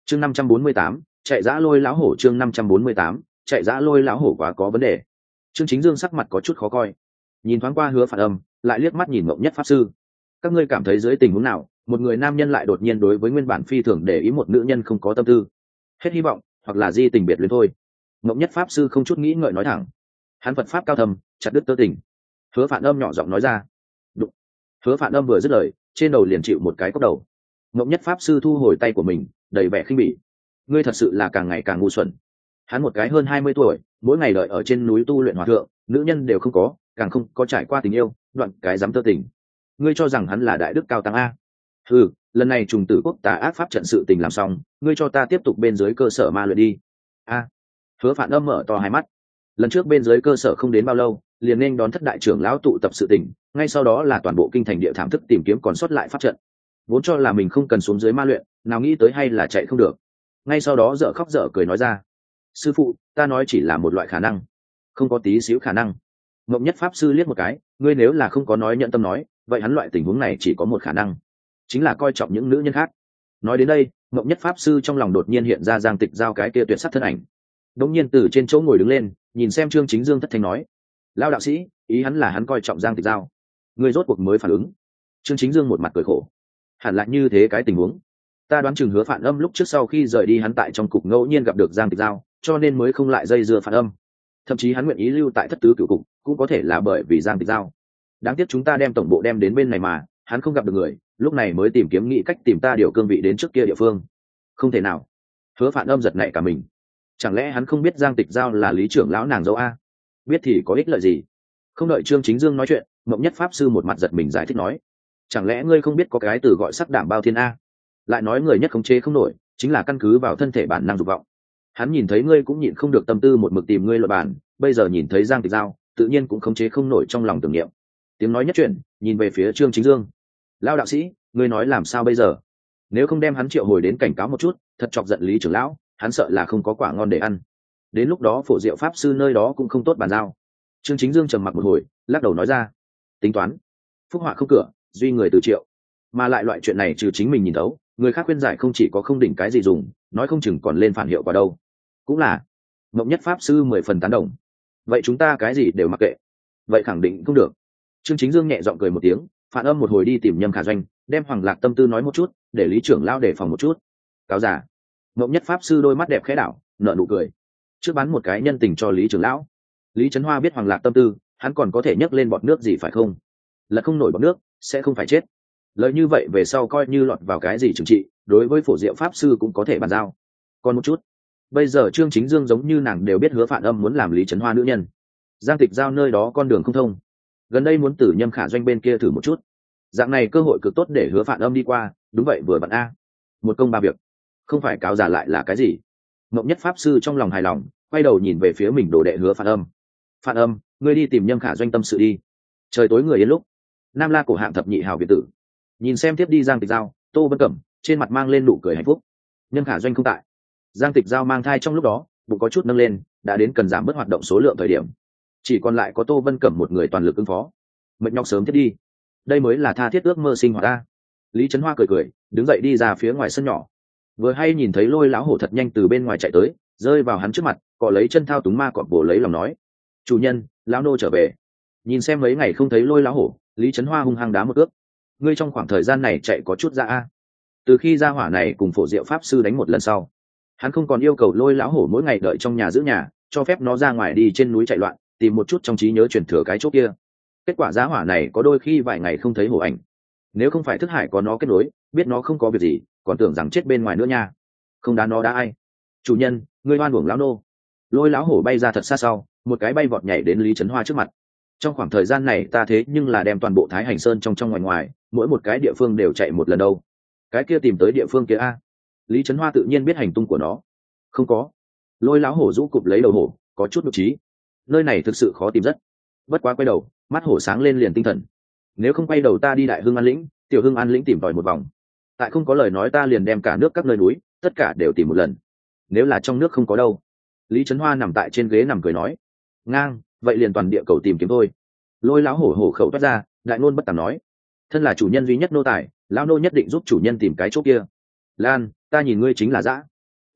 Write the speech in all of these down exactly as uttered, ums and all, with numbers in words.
chương năm trăm bốn mươi tám chạy dã lôi lão hổ. chương năm trăm bốn mươi tám chạy dã lôi lão hổ quá có vấn đề. Trương Chính Dương sắc mặt có chút khó coi, nhìn thoáng qua Hứa Phản Âm, lại liếc mắt nhìn Mộng Nhất pháp sư. Các ngươi cảm thấy dưới tình huống nào một người nam nhân lại đột nhiên đối với nguyên bản phi thường để ý một nữ nhân không có tâm tư, hết hy vọng, hoặc là di tình biệt luyến thôi? Mộng Nhất pháp sư không chút nghĩ ngợi nói thẳng. Hắn Phật pháp cao thâm, chặt đứt tơ tình. Hứa Phản Âm nhỏ giọng nói ra. Đụng. Hứa Phản Âm vừa dứt lời, trên đầu liền chịu một cái cốc đầu. Mộng Nhất pháp sư thu hồi tay của mình, đầy vẻ khinh bỉ. Ngươi thật sự là càng ngày càng ngu xuẩn. Hắn một cái hơn hai mươi tuổi, mỗi ngày đợi ở trên núi tu luyện hòa thượng, nữ nhân đều không có, càng không có trải qua tình yêu, đoạn cái dám tơ tình. Ngươi cho rằng hắn là đại đức cao tăng a? Ừ, lần này trùng tử quốc tà ác pháp trận sự tình làm xong, ngươi cho ta tiếp tục bên dưới cơ sở ma luyện đi. A. Hứa Phản Âm mở to hai mắt. Lần trước bên dưới cơ sở không đến bao lâu, liền nên đón thất đại trưởng lão tụ tập sự tình, ngay sau đó là toàn bộ kinh thành địa thảm thức tìm kiếm còn sót lại pháp trận. Vốn cho là mình không cần xuống dưới ma luyện, nào nghĩ tới hay là chạy không được. Ngay sau đó dở khóc dở cười nói ra. Sư phụ, ta nói chỉ là một loại khả năng, không có tí xíu khả năng. Mộng Nhất pháp sư liếc một cái, ngươi nếu là không có nói nhận tâm nói, vậy hắn loại tình huống này chỉ có một khả năng, chính là coi trọng những nữ nhân khác. Nói đến đây, Mộng Nhất pháp sư trong lòng đột nhiên hiện ra Giang Tịch Giao cái kia tuyệt sắc thân ảnh. Đột nhiên từ trên chỗ ngồi đứng lên, nhìn xem Trương Chính Dương thất thanh nói: "Lão đạo sĩ, ý hắn là hắn coi trọng Giang Tịch Giao." Ngươi rốt cuộc mới phản ứng. Trương Chính Dương một mặt cười khổ. Hẳn là như thế cái tình huống. Ta đoán chừng Hứa Phản Âm lúc trước sau khi rời đi hắn tại trong cục ngẫu nhiên gặp được Giang Tịch Giao, cho nên mới không lại dây dưa Phản Âm. Thậm chí hắn nguyện ý lưu tại thất tứ cửu cục, cũng có thể là bởi vì Giang Tịch Giao. Đáng tiếc chúng ta đem tổng bộ đem đến bên này mà, hắn không gặp được người, lúc này mới tìm kiếm nghĩ cách tìm ta điều cương vị đến trước kia địa phương. Không thể nào. Hứa Phản Âm giật nảy cả mình. Chẳng lẽ hắn không biết Giang Tịch Giao là Lý trưởng lão nàng dâu a? Biết thì có ích lợi gì? Không đợi Trương Chính Dương nói chuyện, Mộng Nhất pháp sư một mặt giật mình giải thích nói: "Chẳng lẽ ngươi không biết có cái từ gọi sắc đảm bao thiên a? Lại nói người nhất khống chế không nổi, chính là căn cứ vào thân thể bản năng dục vọng. Hắn nhìn thấy ngươi cũng nhịn không được tâm tư một mực tìm ngươi luận bàn, bây giờ nhìn thấy Giang Tịch Giao, tự nhiên cũng khống chế không nổi trong lòng tưởng niệm." Tiếng nói nhất chuyển, nhìn về phía Trương Chính Dương. "Lão đạo sĩ, ngươi nói làm sao bây giờ? Nếu không đem hắn triệu hồi đến cảnh cáo một chút, thật chọc giận Lý trưởng lão, hắn sợ là không có quả ngon để ăn. Đến lúc đó Phổ Diệu pháp sư nơi đó cũng không tốt bàn giao." Trương Chính Dương trầm mặc một hồi, lắc đầu nói ra: "Tính toán, phúc họa không cửa, duy người từ triệu. Mà lại loại chuyện này trừ chính mình nhìn thấu, người khác khuyên giải không chỉ có không đỉnh cái gì dùng, nói không chừng còn lên phản hiệu quả đâu." Cũng là. Mộng Nhất pháp sư mười phần tán đồng. Vậy chúng ta cái gì đều mặc kệ. Vậy khẳng định không được. Trương Chính Dương nhẹ giọng cười một tiếng, Phản Âm một hồi đi tìm Nhâm Khả Doanh, đem Hoàng Lạc tâm tư nói một chút, để Lý trưởng lão đề phòng một chút. Cáo giả. Mộng Nhất pháp sư đôi mắt đẹp khẽ đảo, nở nụ cười. Trước bán một cái nhân tình cho Lý trưởng lão. Lý Trấn Hoa biết Hoàng Lạc tâm tư, hắn còn có thể nhấc lên bọt nước gì phải không? Là không nổi bọt nước, sẽ không phải chết. Lời như vậy về sau coi như lọt vào cái gì trừng trị, đối với Phổ Diệu pháp sư cũng có thể bàn giao. Còn một chút, bây giờ Trương Chính Dương giống như nàng đều biết Hứa Phản Âm muốn làm Lý Trấn Hoa nữ nhân. Giang Tịch Giao nơi đó con đường không thông, gần đây muốn tử Nhâm Khả Doanh bên kia thử một chút. Dạng này cơ hội cực tốt để Hứa Phản Âm đi qua, đúng vậy vừa bạn a. Một công ba việc. Không phải cáo giả lại là cái gì? Mộng Nhất pháp sư trong lòng hài lòng, quay đầu nhìn về phía mình đồ đệ Hứa Phản Âm. "Phản Âm, ngươi đi tìm Nhâm Khả Doanh tâm sự đi." Trời tối người yên lúc, Nam La cổ hạng thập nhị hào biệt tử. Nhìn xem tiếp đi Giang Tịch Giao, Tô Vân Cẩm trên mặt mang lên nụ cười hạnh phúc. Nhâm Khả Doanh không tại, Giang Tịch Giao mang thai trong lúc đó, bụng có chút nâng lên, đã đến cần giảm bớt hoạt động số lượng thời điểm. Chỉ còn lại có Tô Vân Cẩm một người toàn lực ứng phó. Mệt nhọc sớm thiết đi, đây mới là tha thiết ước mơ sinh hoạt ta. Lý Trấn Hoa cười cười, đứng dậy đi ra phía ngoài sân nhỏ. Vừa hay nhìn thấy Lôi lão hổ thật nhanh từ bên ngoài chạy tới, rơi vào hắn trước mặt, cọ lấy chân thao túng ma cọp bổ lấy lòng nói: "Chủ nhân, lão nô trở về." Nhìn xem mấy ngày không thấy Lôi lão hổ, Lý Trấn Hoa hung hăng đá một ước. Ngươi trong khoảng thời gian này chạy có chút ra a. Từ khi ra hỏa này cùng Phổ Diệu pháp sư đánh một lần sau, hắn không còn yêu cầu Lôi lão hổ mỗi ngày đợi trong nhà giữ nhà, cho phép nó ra ngoài đi trên núi chạy loạn, tìm một chút trong trí nhớ truyền thừa cái chỗ kia. Kết quả giá hỏa này có đôi khi vài ngày không thấy hổ ảnh. Nếu không phải thức hải có nó kết nối, biết nó không có việc gì, còn tưởng rằng chết bên ngoài nữa nha. Không đá nó đá ai? Chủ nhân, ngươi oan uổng lão nô. Lôi lão hổ bay ra thật xa sau, một cái bay vọt nhảy đến Lý Trấn Hoa trước mặt. Trong khoảng thời gian này ta thế nhưng là đem toàn bộ Thái Hành Sơn trong trong ngoài ngoài, mỗi một cái địa phương đều chạy một lần đâu. Cái kia tìm tới địa phương kia a? Lý Trấn Hoa tự nhiên biết hành tung của nó. Không có. Lôi lão hổ rũ cụp lấy đầu hổ, có chút nhục trí. Nơi này thực sự khó tìm rất. Bất quá quay đầu, mắt hổ sáng lên liền tinh thần. Nếu không quay đầu ta đi Đại Hưng An Lĩnh, Tiểu Hưng An Lĩnh tìm tòi một vòng. Tại không có lời nói ta liền đem cả nước các nơi núi, tất cả đều tìm một lần. Nếu là trong nước không có đâu. Lý Trấn Hoa nằm tại trên ghế nằm cười nói: "Ngang, vậy liền toàn địa cầu tìm kiếm thôi." Lôi lão hổ hổ khẩu toát ra, đại ngôn bất tàm nói: "Thân là chủ nhân duy nhất nô tài, lão nô nhất định giúp chủ nhân tìm cái chỗ kia." "Lan, ta nhìn ngươi chính là dã,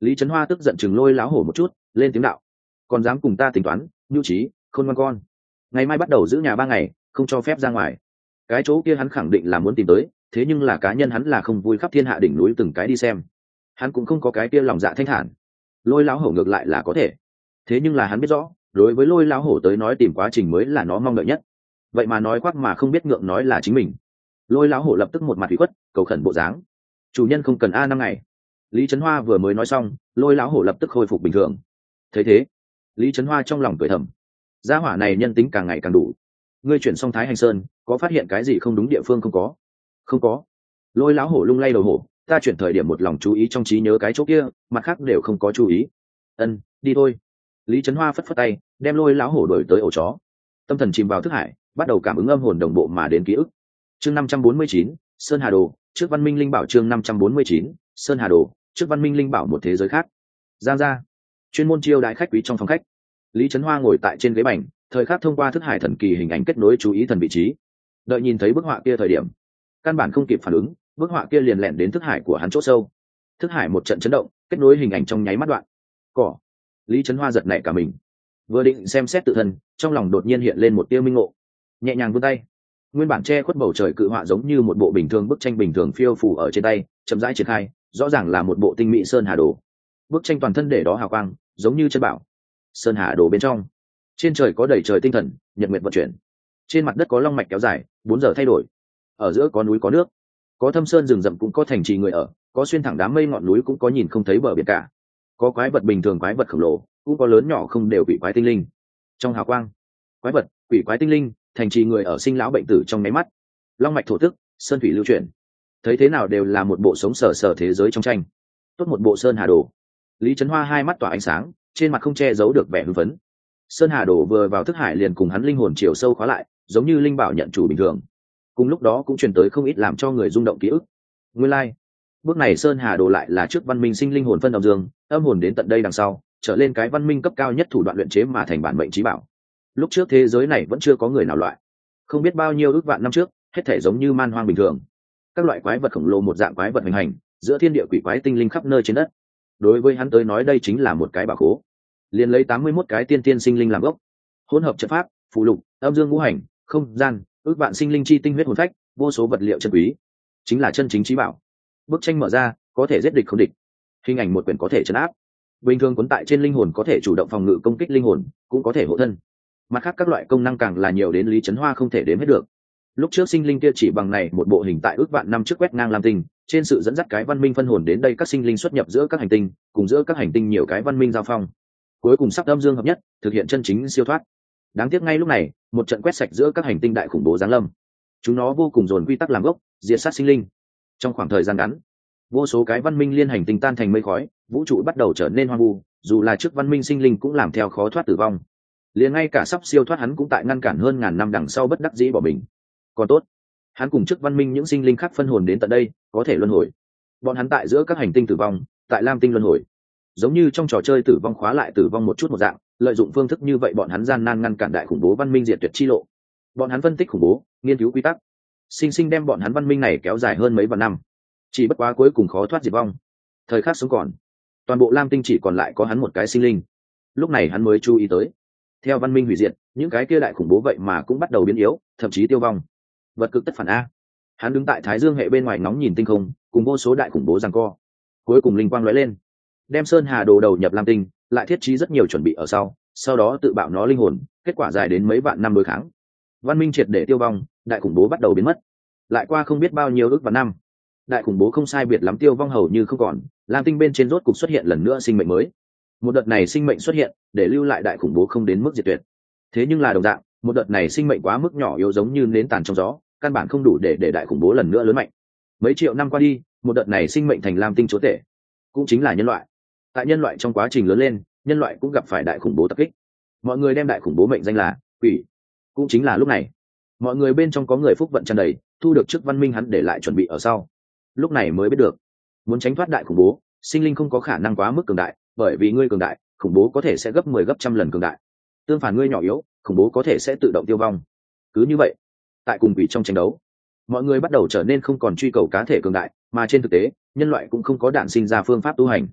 Lý Trấn Hoa tức giận chừng lôi láo hổ một chút, lên tiếng đạo: còn dám cùng ta tính toán, nhu trí khôn ngoan con, ngày mai bắt đầu giữ nhà ba ngày, không cho phép ra ngoài. Cái chỗ kia hắn khẳng định là muốn tìm tới, thế nhưng là cá nhân hắn là không vui khắp thiên hạ đỉnh núi từng cái đi xem, hắn cũng không có cái kia lòng dạ thanh thản. Lôi láo hổ ngược lại là có thể, thế nhưng là hắn biết rõ, đối với lôi láo hổ tới nói tìm quá trình mới là nó mong đợi nhất. Vậy mà nói khoác mà không biết ngượng nói là chính mình. Lôi láo hổ lập tức một mặt ủy khuất, cầu khẩn bộ dáng: chủ nhân không cần a năm ngày. Lý Trấn Hoa vừa mới nói xong, lôi láo hổ lập tức khôi phục bình thường. Thấy thế, Lý Trấn Hoa trong lòng cười thầm, gia hỏa này nhân tính càng ngày càng đủ. Ngươi chuyển xong Thái Hành Sơn, có phát hiện cái gì không đúng địa phương không? Có không có. Lôi láo hổ lung lay đầu hổ, ta chuyển thời điểm một lòng chú ý trong trí nhớ cái chỗ kia, mặt khác đều không có chú ý. Ân, đi thôi. Lý Trấn Hoa phất phất tay, đem lôi láo hổ đổi tới ổ chó. Tâm thần chìm vào thức hải, bắt đầu cảm ứng âm hồn đồng bộ mà đến ký ức. Chương năm trăm bốn mươi chín, Sơn Hà Đồ, trước Văn Minh Linh Bảo. Chương năm trăm bốn mươi chín, Sơn Hà Đồ, trước Văn Minh Linh Bảo. Một thế giới khác. Giang gia, chuyên môn chiêu đãi khách quý trong phòng khách. Lý Trấn Hoa ngồi tại trên ghế bành, thời khắc thông qua thức hải thần kỳ hình ảnh kết nối chú ý thần vị trí. Đợi nhìn thấy bức họa kia thời điểm, căn bản không kịp phản ứng, bức họa kia liền lẻn đến thức hải của hắn chỗ sâu. Thức hải một trận chấn động, kết nối hình ảnh trong nháy mắt đoạn. Cỏ. Lý Trấn Hoa giật nảy cả mình, vừa định xem xét tự thân, trong lòng đột nhiên hiện lên một tia minh ngộ, nhẹ nhàng vươn tay, nguyên bản che khuất bầu trời cự họa giống như một bộ bình thường bức tranh bình thường phiêu phù ở trên tay, chậm rãi triển khai, rõ ràng là một bộ tinh mỹ sơn hà đồ. Bức tranh toàn thân để đó hào quang, giống như chân bảo. Sơn hà đồ bên trong, trên trời có đầy trời tinh thần, nhật nguyệt vận chuyển. Trên mặt đất có long mạch kéo dài, bốn giờ thay đổi. Ở giữa có núi có nước, có thâm sơn rừng rậm cũng có thành trì người ở, có xuyên thẳng đám mây ngọn núi cũng có nhìn không thấy bờ biển cả. Có quái vật bình thường, quái vật khổng lồ, cũng có lớn nhỏ không đều quỷ quái tinh linh. Trong hào quang, quái vật, quỷ quái tinh linh, thành trì người ở sinh lão bệnh tử trong máy mắt. Long mạch thổ tức, sơn thủy lưu chuyển, thấy thế nào đều là một bộ sống sờ sờ thế giới trong tranh. Tốt một bộ sơn hà đồ. Lý Trấn Hoa hai mắt tỏa ánh sáng, trên mặt không che giấu được vẻ hưng phấn. Sơn hà đồ vừa vào thức hải liền cùng hắn linh hồn chiều sâu khóa lại, giống như linh bảo nhận chủ bình thường. Cùng lúc đó cũng truyền tới không ít làm cho người rung động ký ức. Nguyên lai, like, bước này sơn hà đồ lại là trước văn minh sinh linh hồn phân âm dương, âm hồn đến tận đây đằng sau, trở lên cái văn minh cấp cao nhất thủ đoạn luyện chế mà thành bản mệnh trí bảo. Lúc trước thế giới này vẫn chưa có người nào loại, không biết bao nhiêu ước vạn năm trước, hết thể giống như man hoang bình thường. Các loại quái vật khổng lồ một dạng quái vật hành hành, giữa thiên địa quỷ quái tinh linh khắp nơi trên đất. Đối với hắn tới nói đây chính là một cái bảo khố. Liền lấy tám mươi mốt cái tiên tiên sinh linh làm gốc, hỗn hợp trận pháp, phù lục, âm dương ngũ hành, không gian, ước vạn sinh linh chi tinh huyết hồn phách, vô số vật liệu chân quý, chính là chân chính trí bảo. Bức tranh mở ra, có thể giết địch không địch. Hình ảnh một quyển có thể trấn áp. Bình thường cuốn tại trên linh hồn có thể chủ động phòng ngự công kích linh hồn, cũng có thể hộ thân. Mặt khác các loại công năng càng là nhiều đến Lý Trấn Hoa không thể đếm hết được. Lúc trước sinh linh kia chỉ bằng này một bộ hình tại ước vạn năm trước quét ngang lam tinh, trên sự dẫn dắt cái văn minh phân hồn đến đây các sinh linh xuất nhập giữa các hành tinh, cùng giữa các hành tinh nhiều cái văn minh giao phong. Cuối cùng sắp âm dương hợp nhất, thực hiện chân chính siêu thoát. Đáng tiếc ngay lúc này, một trận quét sạch giữa các hành tinh đại khủng bố giáng lâm. Chúng nó vô cùng dồn quy tắc làm gốc, diệt sát sinh linh. Trong khoảng thời gian ngắn, vô số cái văn minh liên hành tinh tan thành mây khói, vũ trụ bắt đầu trở nên hoang vu, dù là trước văn minh sinh linh cũng làm theo khó thoát tử vong. Liền ngay cả sắp siêu thoát hắn cũng tại ngăn cản hơn ngàn năm đằng sau bất đắc dĩ bỏ mình. Còn tốt, hắn cùng trước văn minh những sinh linh khác phân hồn đến tận đây, có thể luân hồi. Bọn hắn tại giữa các hành tinh tử vong, tại lam tinh luân hồi, giống như trong trò chơi tử vong khóa lại tử vong một chút một dạng, lợi dụng phương thức như vậy bọn hắn gian nan ngăn cản đại khủng bố văn minh diệt tuyệt chi lộ. Bọn hắn phân tích khủng bố, nghiên cứu quy tắc, sinh sinh đem bọn hắn văn minh này kéo dài hơn mấy vạn năm. Chỉ bất quá cuối cùng khó thoát diệt vong. Thời khắc sống còn, toàn bộ lam tinh chỉ còn lại có hắn một cái sinh linh. Lúc này hắn mới chú ý tới, theo văn minh hủy diệt, những cái kia đại khủng bố vậy mà cũng bắt đầu biến yếu, thậm chí tiêu vong. Vật cực tất phản a. Hắn đứng tại thái dương hệ bên ngoài ngóng nhìn tinh không, cùng vô số đại khủng bố giằng co. Cuối cùng linh quang lóe lên, đem sơn hà đồ đầu nhập lam tinh, lại thiết trí rất nhiều chuẩn bị ở sau, sau đó tự bạo nó linh hồn, kết quả dài đến mấy vạn năm đối kháng. Văn minh triệt để tiêu vong, đại khủng bố bắt đầu biến mất. Lại qua không biết bao nhiêu ước vạn năm, đại khủng bố không sai biệt lắm tiêu vong hầu như không còn, lam tinh bên trên rốt cục xuất hiện lần nữa sinh mệnh mới. Một đợt này sinh mệnh xuất hiện để lưu lại đại khủng bố không đến mức diệt tuyệt. Thế nhưng là đồng dạng, một đợt này sinh mệnh quá mức nhỏ yếu giống như nến tàn trong gió, căn bản không đủ để để đại khủng bố lần nữa lớn mạnh. Mấy triệu năm qua đi, một đợt này sinh mệnh thành lam tinh chúa tể, cũng chính là nhân loại. Tại nhân loại trong quá trình lớn lên, nhân loại cũng gặp phải đại khủng bố tập kích. Mọi người đem đại khủng bố mệnh danh là quỷ. Cũng chính là lúc này, mọi người bên trong có người phúc vận tràn đầy, thu được trước văn minh hắn để lại chuẩn bị ở sau. Lúc này mới biết được, muốn tránh thoát đại khủng bố, sinh linh không có khả năng quá mức cường đại, bởi vì ngươi cường đại, khủng bố có thể sẽ gấp mười gấp trăm lần cường đại. Tương phản ngươi nhỏ yếu, khủng bố có thể sẽ tự động tiêu vong. Cứ như vậy, tại cùng quỷ trong tranh đấu, mọi người bắt đầu trở nên không còn truy cầu cá thể cường đại, mà trên thực tế, nhân loại cũng không có đản sinh ra phương pháp tu hành.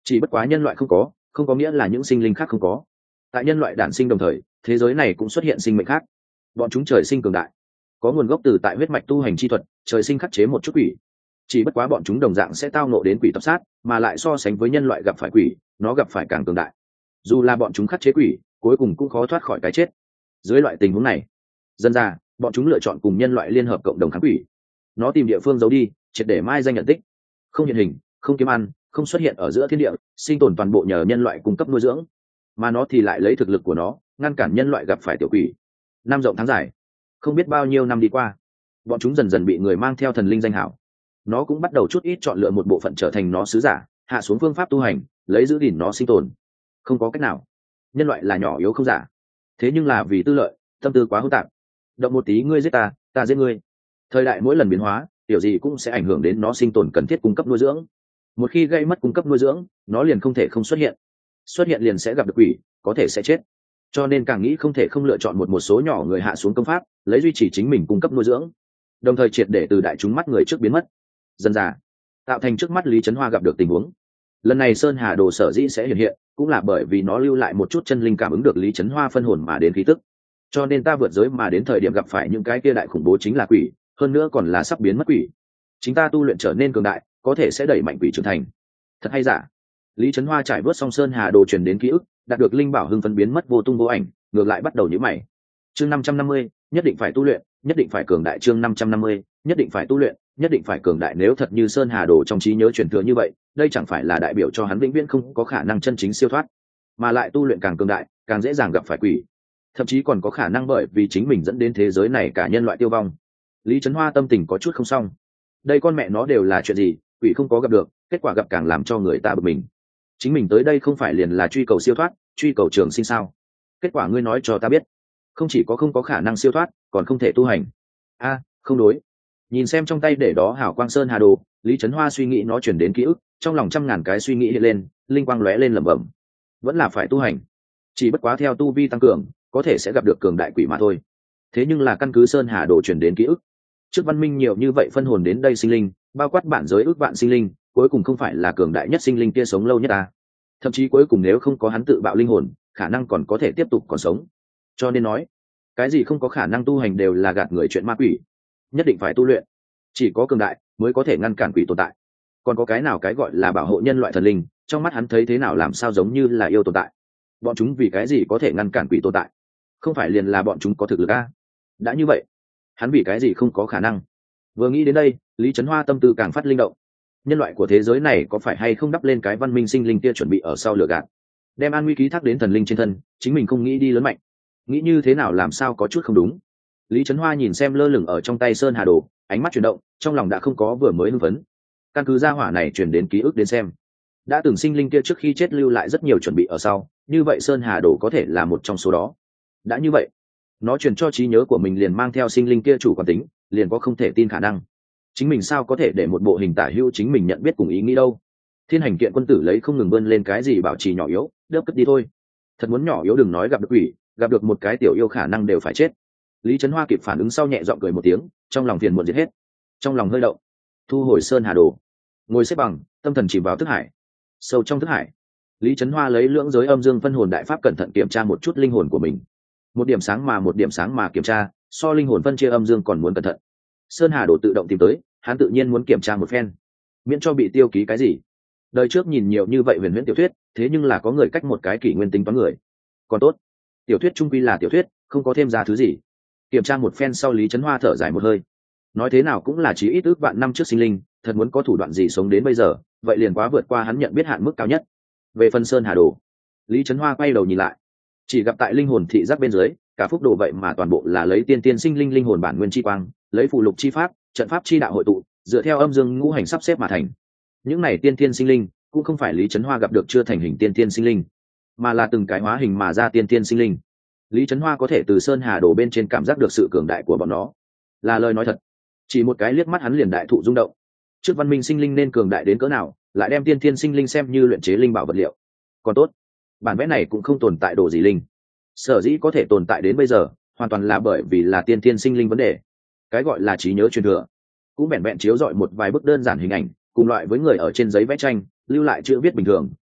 Chỉ bất quá nhân loại không có không có nghĩa là những sinh linh khác không có. Tại nhân loại đản sinh đồng thời, thế giới này cũng xuất hiện sinh mệnh khác. Bọn chúng trời sinh cường đại, có nguồn gốc từ tại huyết mạch tu hành chi thuật, trời sinh khắc chế một chút quỷ. Chỉ bất quá bọn chúng đồng dạng sẽ tao nộ đến quỷ tập sát, mà lại so sánh với nhân loại gặp phải quỷ, nó gặp phải càng cường đại. Dù là bọn chúng khắc chế quỷ, cuối cùng cũng khó thoát khỏi cái chết. Dưới loại tình huống này, dần ra bọn chúng lựa chọn cùng nhân loại liên hợp cộng đồng kháng quỷ. Nó tìm địa phương giấu đi, triệt để mai danh nhận tích, không hiện hình, không kiếm ăn, không xuất hiện ở giữa thiên địa, sinh tồn toàn bộ nhờ nhân loại cung cấp nuôi dưỡng, mà nó thì lại lấy thực lực của nó ngăn cản nhân loại gặp phải tiểu quỷ. Năm rộng tháng dài, không biết bao nhiêu năm đi qua, bọn chúng dần dần bị người mang theo thần linh danh hảo. Nó cũng bắt đầu chút ít chọn lựa một bộ phận trở thành nó sứ giả, hạ xuống phương pháp tu hành, lấy giữ gìn nó sinh tồn. Không có cách nào, nhân loại là nhỏ yếu không giả, thế nhưng là vì tư lợi, tâm tư quá hỗn tạp, động một tí ngươi giết ta, ta giết ngươi. Thời đại mỗi lần biến hóa, điều gì cũng sẽ ảnh hưởng đến nó sinh tồn cần thiết cung cấp nuôi dưỡng. Một khi gây mất cung cấp nuôi dưỡng, nó liền không thể không xuất hiện, xuất hiện liền sẽ gặp được quỷ, có thể sẽ chết. Cho nên càng nghĩ không thể không lựa chọn một một số nhỏ người hạ xuống công pháp, lấy duy trì chính mình cung cấp nuôi dưỡng, đồng thời triệt để từ đại chúng mắt người trước biến mất. Dần dà tạo thành trước mắt Lý Chấn Hoa gặp được tình huống. Lần này Sơn Hà Đồ sở dĩ sẽ hiện hiện, cũng là bởi vì nó lưu lại một chút chân linh cảm ứng được Lý Chấn Hoa phân hồn mà đến khí tức. Cho nên ta vượt giới mà đến thời điểm gặp phải những cái kia đại khủng bố chính là quỷ, hơn nữa còn là sắp biến mất quỷ. Chính ta tu luyện trở nên cường đại, có thể sẽ đẩy mạnh quỷ trưởng thành. Thật hay giả? Lý Chấn Hoa trải vớt xong Sơn Hà Đồ truyền đến ký ức, đạt được linh bảo hưng phấn biến mất vô tung vô ảnh, ngược lại bắt đầu nhíu mày. Chương năm trăm năm mươi, nhất định phải tu luyện, nhất định phải cường đại. Chương năm trăm năm mươi, nhất định phải tu luyện, nhất định phải cường đại. Nếu thật như Sơn Hà Đồ trong trí nhớ truyền thừa như vậy, đây chẳng phải là đại biểu cho hắn vĩnh viễn không có khả năng chân chính siêu thoát, mà lại tu luyện càng cường đại, càng dễ dàng gặp phải quỷ, thậm chí còn có khả năng bởi vì chính mình dẫn đến thế giới này cả nhân loại tiêu vong. Lý Chấn Hoa tâm tình có chút không xong. Đây con mẹ nó đều là chuyện gì, quỷ không có gặp được, kết quả gặp càng làm cho người ta bực mình. Chính mình tới đây không phải liền là truy cầu siêu thoát, truy cầu trường sinh sao? Kết quả ngươi nói cho ta biết, không chỉ có không có khả năng siêu thoát, còn không thể tu hành. A, không đối. Nhìn xem trong tay để đó hảo quang Sơn Hà Đồ, Lý Chấn Hoa suy nghĩ nó chuyển đến ký ức, trong lòng trăm ngàn cái suy nghĩ hiện lên, linh quang lóe lên lẩm bẩm. Vẫn là phải tu hành, chỉ bất quá theo tu vi tăng cường, có thể sẽ gặp được cường đại quỷ mà thôi. Thế nhưng là căn cứ Sơn Hà Đồ chuyển đến ký ức, trước văn minh nhiều như vậy phân hồn đến đây sinh linh, bao quát bản giới ước vạn sinh linh, cuối cùng không phải là cường đại nhất sinh linh kia sống lâu nhất ta. Thậm chí cuối cùng nếu không có hắn tự bạo linh hồn, khả năng còn có thể tiếp tục còn sống. Cho nên nói, cái gì không có khả năng tu hành đều là gạt người chuyện ma quỷ. Nhất định phải tu luyện, chỉ có cường đại mới có thể ngăn cản quỷ tồn tại. Còn có cái nào cái gọi là bảo hộ nhân loại thần linh, trong mắt hắn thấy thế nào làm sao giống như là yêu tồn tại. Bọn chúng vì cái gì có thể ngăn cản quỷ tồn tại? Không phải liền là bọn chúng có thực lực a? Đã như vậy, hắn vì cái gì không có khả năng? Vừa nghĩ đến đây, Lý Chấn Hoa tâm tư càng phát linh động. Nhân loại của thế giới này có phải hay không đắp lên cái văn minh sinh linh kia chuẩn bị ở sau lửa gạt, đem an nguy ký thác đến thần linh trên thân, chính mình không nghĩ đi lớn mạnh, nghĩ như thế nào làm sao có chút không đúng. Lý Chấn Hoa nhìn xem lơ lửng ở trong tay Sơn Hà Đồ, ánh mắt chuyển động, trong lòng đã không có vừa mới hưng phấn. Căn cứ gia hỏa này truyền đến ký ức đến xem, đã từng sinh linh kia trước khi chết lưu lại rất nhiều chuẩn bị ở sau, như vậy Sơn Hà Đồ có thể là một trong số đó. Đã như vậy, nó truyền cho trí nhớ của mình liền mang theo sinh linh kia chủ quan tính, liền có không thể tin khả năng. Chính mình sao có thể để một bộ hình tả hữu chính mình nhận biết cùng ý nghĩ đâu? Thiên Hành Kiện quân tử lấy không ngừng bơn lên cái gì bảo trì nhỏ yếu, đớp cất đi thôi. Thật muốn nhỏ yếu đừng nói gặp được quỷ, gặp được một cái tiểu yêu khả năng đều phải chết. Lý Chấn Hoa kịp phản ứng sau nhẹ giọng cười một tiếng, trong lòng phiền muộn giết hết, trong lòng hơi động, thu hồi Sơn Hà Đồ, ngồi xếp bằng, tâm thần chìm vào thức hải. Sâu trong thức hải, Lý Chấn Hoa lấy lưỡng giới âm dương phân hồn đại pháp cẩn thận kiểm tra một chút linh hồn của mình. Một điểm sáng mà một điểm sáng mà kiểm tra, so linh hồn phân chia âm dương còn muốn cẩn thận. Sơn Hà Đồ tự động tìm tới, hắn tự nhiên muốn kiểm tra một phen, miễn cho bị tiêu ký cái gì. Đời trước nhìn nhiều như vậy huyền huyễn tiểu thuyết, thế nhưng là có người cách một cái kỷ nguyên tính toán người. Còn tốt, tiểu thuyết trung quy là tiểu thuyết, không có thêm ra thứ gì. Kiểm tra một phen sau, Lý Chấn Hoa thở dài một hơi. Nói thế nào cũng là chí ít ước vạn năm trước sinh linh, thật muốn có thủ đoạn gì sống đến bây giờ, vậy liền quá vượt qua hắn nhận biết hạn mức cao nhất. Về phần Sơn Hà Đồ, Lý Chấn Hoa quay đầu nhìn lại, chỉ gặp tại linh hồn thị giác bên dưới, cả phúc đồ vậy mà toàn bộ là lấy tiên tiên sinh linh linh hồn bản nguyên chi quang, lấy phù lục chi pháp, trận pháp chi đạo hội tụ, dựa theo âm dương ngũ hành sắp xếp mà thành. Những này tiên tiên sinh linh cũng không phải Lý Chấn Hoa gặp được chưa thành hình tiên tiên sinh linh, mà là từng cái hóa hình mà ra tiên tiên sinh linh. Lý Chấn Hoa có thể từ Sơn Hà Đồ bên trên cảm giác được sự cường đại của bọn nó, là lời nói thật. Chỉ một cái liếc mắt hắn liền đại thụ rung động. Trước văn minh sinh linh nên cường đại đến cỡ nào, lại đem tiên tiên sinh linh xem như luyện chế linh bảo vật liệu. Còn tốt, bản vẽ này cũng không tồn tại đồ gì linh. Sở dĩ có thể tồn tại đến bây giờ, hoàn toàn là bởi vì là tiên tiên sinh linh vấn đề. Cái gọi là trí nhớ truyền thừa, cũng vẹn vẹn chiếu dọi một vài bức đơn giản hình ảnh, cùng loại với người ở trên giấy vẽ tranh lưu lại chữ viết bình thường,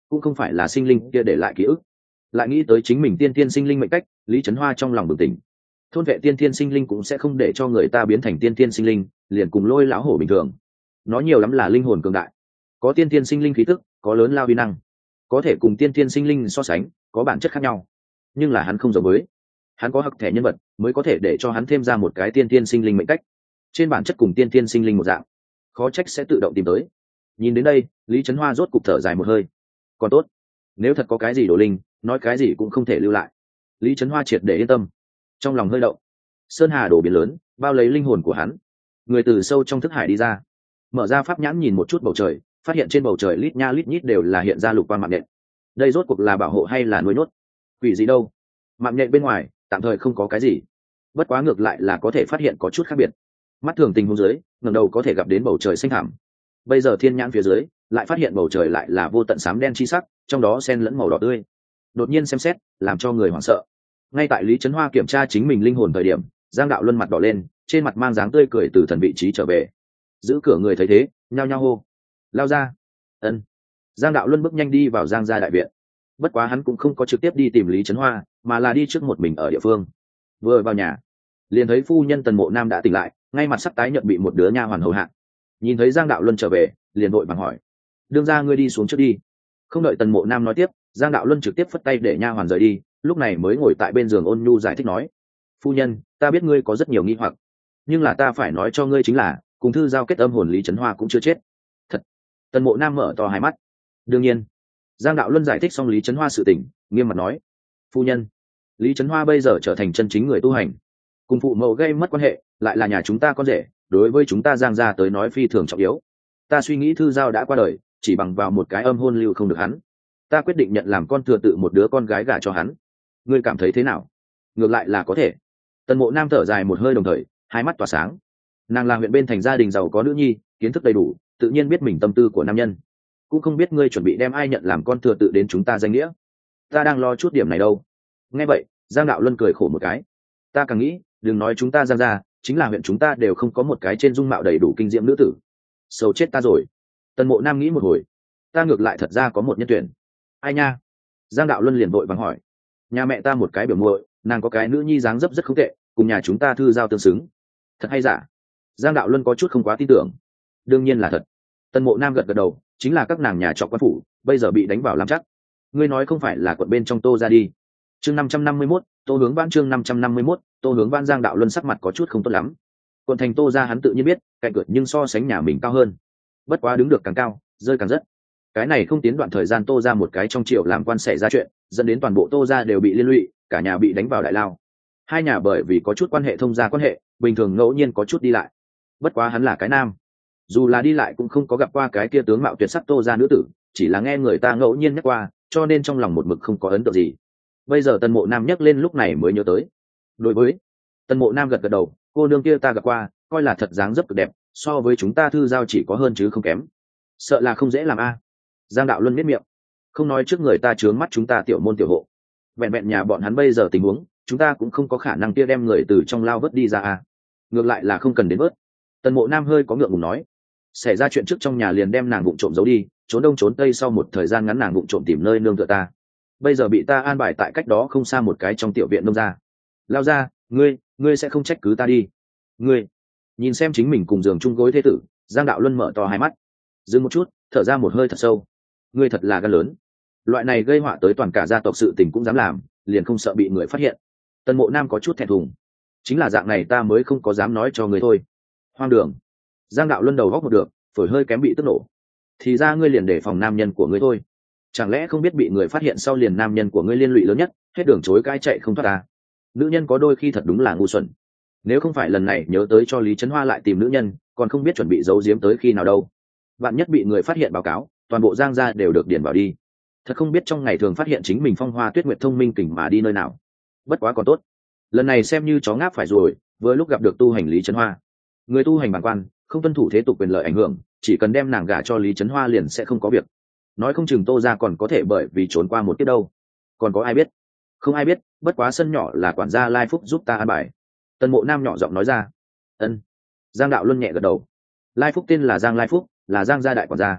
cũng không phải là sinh linh kia để lại ký ức. Lại nghĩ tới chính mình tiên thiên sinh linh mệnh cách, Lý Chấn Hoa trong lòng bừng tỉnh. Thôn vệ tiên thiên sinh linh cũng sẽ không để cho người ta biến thành tiên thiên sinh linh, liền cùng Lôi lão hổ bình thường. Nó nhiều lắm là linh hồn cường đại, có tiên thiên sinh linh khí tức, có lớn lao uy năng, có thể cùng tiên thiên sinh linh so sánh, có bản chất khác nhau. Nhưng là hắn không giống với, hắn có hặc thẻ nhân vật mới có thể để cho hắn thêm ra một cái tiên thiên sinh linh mệnh cách, trên bản chất cùng tiên thiên sinh linh một dạng, khó trách sẽ tự động tìm tới. Nhìn đến đây, Lý Chấn Hoa rốt cục thở dài một hơi. Còn tốt, nếu thật có cái gì đồ linh, nói cái gì cũng không thể lưu lại. Lý Chấn Hoa triệt để yên tâm, trong lòng hơi động. Sơn hà đổ biển lớn, bao lấy linh hồn của hắn. Người từ sâu trong thức hải đi ra, mở ra pháp nhãn nhìn một chút bầu trời, phát hiện trên bầu trời lít nha lít nhít đều là hiện ra lục quang mạng nhện. Đây rốt cuộc là bảo hộ hay là nuôi nhốt? Quỷ gì đâu? Mạng nhện bên ngoài tạm thời không có cái gì, bất quá ngược lại là có thể phát hiện có chút khác biệt. Mắt thường tình huống dưới, ngẩng đầu có thể gặp đến bầu trời xanh thẳm. Bây giờ thiên nhãn phía dưới lại phát hiện bầu trời lại là vô tận xám đen chi sắc, trong đó xen lẫn màu đỏ tươi. Đột nhiên xem xét, làm cho người hoảng sợ. Ngay tại Lý Chấn Hoa kiểm tra chính mình linh hồn thời điểm, Giang Đạo Luân mặt đỏ lên, trên mặt mang dáng tươi cười từ thần vị trí trở về. Giữ cửa người thấy thế, nhao nhao hô: lao ra! Ân. Giang Đạo Luân bước nhanh đi vào Giang gia đại viện. Bất quá hắn cũng không có trực tiếp đi tìm Lý Chấn Hoa, mà là đi trước một mình ở địa phương. Vừa vào nhà, liền thấy phu nhân Tần Mộ Nam đã tỉnh lại, ngay mặt sắc tái nhợt bị một đứa nha hoàn hầu hạ. Nhìn thấy Giang Đạo Luân trở về, liền vội vàng hỏi: đương gia ngươi đi xuống trước đi. Không đợi Tần Mộ Nam nói tiếp, Giang Đạo Luân trực tiếp phất tay để nha hoàn rời đi, lúc này mới ngồi tại bên giường ôn nhu giải thích nói: phu nhân, ta biết ngươi có rất nhiều nghi hoặc, nhưng là ta phải nói cho ngươi chính là cùng thư giao kết âm hồn Lý Chấn Hoa cũng chưa chết. Thật? Tần Mộ Nam mở to hai mắt. Đương nhiên. Giang Đạo Luân giải thích xong Lý Chấn Hoa sự tình, nghiêm mặt nói: phu nhân, Lý Chấn Hoa bây giờ trở thành chân chính người tu hành, cùng phụ mẫu gây mất quan hệ, lại là nhà chúng ta con rể, đối với chúng ta Giang gia tới nói phi thường trọng yếu. Ta suy nghĩ thư giao đã qua đời, chỉ bằng vào một cái âm hôn lưu không được hắn, ta quyết định nhận làm con thừa tự một đứa con gái gả cho hắn. Ngươi cảm thấy thế nào? Ngược lại là có thể. Tần Mộ Nam thở dài một hơi, đồng thời hai mắt tỏa sáng. Nàng là huyện bên thành gia đình giàu có nữ nhi, kiến thức đầy đủ, tự nhiên biết mình tâm tư của nam nhân. Cũng không biết ngươi chuẩn bị đem ai nhận làm con thừa tự đến chúng ta danh nghĩa. Ta đang lo chút điểm này đâu. Nghe vậy, Giang Đạo Luân cười khổ một cái. Ta càng nghĩ, đừng nói chúng ta Giang gia, chính là huyện chúng ta đều không có một cái trên dung mạo đầy đủ kinh diễm nữ tử. Sầu chết ta rồi. Tần Mộ Nam nghĩ một hồi. Ta ngược lại thật ra có một nhân tuyển. Ai nha? Giang Đạo Luân liền vội vàng hỏi. Nhà mẹ ta một cái biểu muội, nàng có cái nữ nhi dáng dấp rất không tệ, cùng nhà chúng ta thư giao tương xứng. Thật hay giả? Giang Đạo Luân có chút không quá tin tưởng. Đương nhiên là thật. Tần Mộ Nam gật gật đầu, chính là các nàng nhà trọ quan phủ bây giờ bị đánh vào làm chắc. Ngươi nói không phải là quận bên trong Tô ra đi? Chương năm trăm năm mươi mốt, Tô Hướng Vãn. Chương năm trăm năm mươi mốt, Tô Hướng Vãn. Giang Đạo Luân sắc mặt có chút không tốt lắm. Quận thành Tô ra hắn tự nhiên biết, cạnh cửa nhưng so sánh nhà mình cao hơn. Bất quá đứng được càng cao, rơi càng rất. Cái này không tiến đoạn thời gian Tô ra một cái trong triệu làm quan xảy ra chuyện, dẫn đến toàn bộ Tô ra đều bị liên lụy, cả nhà bị đánh vào đại lao. Hai nhà bởi vì có chút quan hệ thông gia quan hệ, bình thường ngẫu nhiên có chút đi lại. Bất quá hắn là cái nam, dù là đi lại cũng không có gặp qua cái kia tướng mạo tuyệt sắc Tô ra nữ tử, chỉ là nghe người ta ngẫu nhiên nhắc qua, cho nên trong lòng một mực không có ấn tượng gì. Bây giờ Tần Mộ Nam nhắc lên lúc này mới nhớ tới. Đối với Tần Mộ Nam gật gật đầu, cô nương kia ta gặp qua, coi là thật dáng dấp cực đẹp, so với chúng ta thư giao chỉ có hơn chứ không kém. Sợ là không dễ làm a. Giang Đạo Luân miết miệng. Không nói trước người ta trướng mắt chúng ta tiểu môn tiểu hộ, vẹn vẹn nhà bọn hắn bây giờ tình huống, chúng ta cũng không có khả năng kia đem người từ trong lao vớt đi ra a. Ngược lại là không cần đến vớt. Tần Mộ Nam hơi có ngượng ngùng nói. Xảy ra chuyện trước trong nhà liền đem nàng vụng trộm giấu đi, trốn đông trốn tây, sau một thời gian ngắn nàng vụng trộm tìm nơi nương tựa ta. Bây giờ bị ta an bài tại cách đó không xa một cái trong tiểu viện nông gia. Lao ra, ngươi, ngươi sẽ không trách cứ ta đi. Ngươi, nhìn xem chính mình cùng giường chung gối thế tử, Giang Đạo Luân mở to hai mắt, dừng một chút, thở ra một hơi thật sâu. Ngươi thật là gan lớn, loại này gây họa tới toàn cả gia tộc sự tình cũng dám làm, liền không sợ bị người phát hiện. Tần Mộ Nam có chút thẹn thùng. Chính là dạng này ta mới không có dám nói cho ngươi thôi. Hoang đường. Giang Đạo Luân đầu góc một được, phổi hơi kém bị tức nổ. Thì ra ngươi liền để phòng nam nhân của ngươi thôi, chẳng lẽ không biết bị người phát hiện sau liền nam nhân của ngươi liên lụy lớn nhất, hết đường chối cãi chạy không thoát à? Nữ nhân có đôi khi thật đúng là ngu xuẩn. Nếu không phải lần này nhớ tới cho Lý Chấn Hoa lại tìm nữ nhân, còn không biết chuẩn bị giấu giếm tới khi nào đâu. Vạn nhất bị người phát hiện báo cáo, toàn bộ Giang gia đều được điền vào đi. Thật không biết trong ngày thường phát hiện chính mình phong hoa tuyết nguyệt thông minh kình mà đi nơi nào. Bất quá còn tốt, lần này xem như chó ngáp phải rồi, vừa lúc gặp được tu hành Lý Chấn Hoa. Người tu hành bản quan, không tuân thủ thế tục quyền lợi ảnh hưởng, chỉ cần đem nàng gả cho Lý Chấn Hoa liền sẽ không có việc. Nói không chừng Tô gia còn có thể bởi vì trốn qua một kiếp đâu. Còn có ai biết? Không ai biết, bất quá sân nhỏ là quản gia Lai Phúc giúp ta an bài. Tần Mộ Nam nhỏ giọng nói ra. Ân. Giang Đạo Luân nhẹ gật đầu. Lai Phúc tên là Giang Lai Phúc, là Giang gia đại quản gia.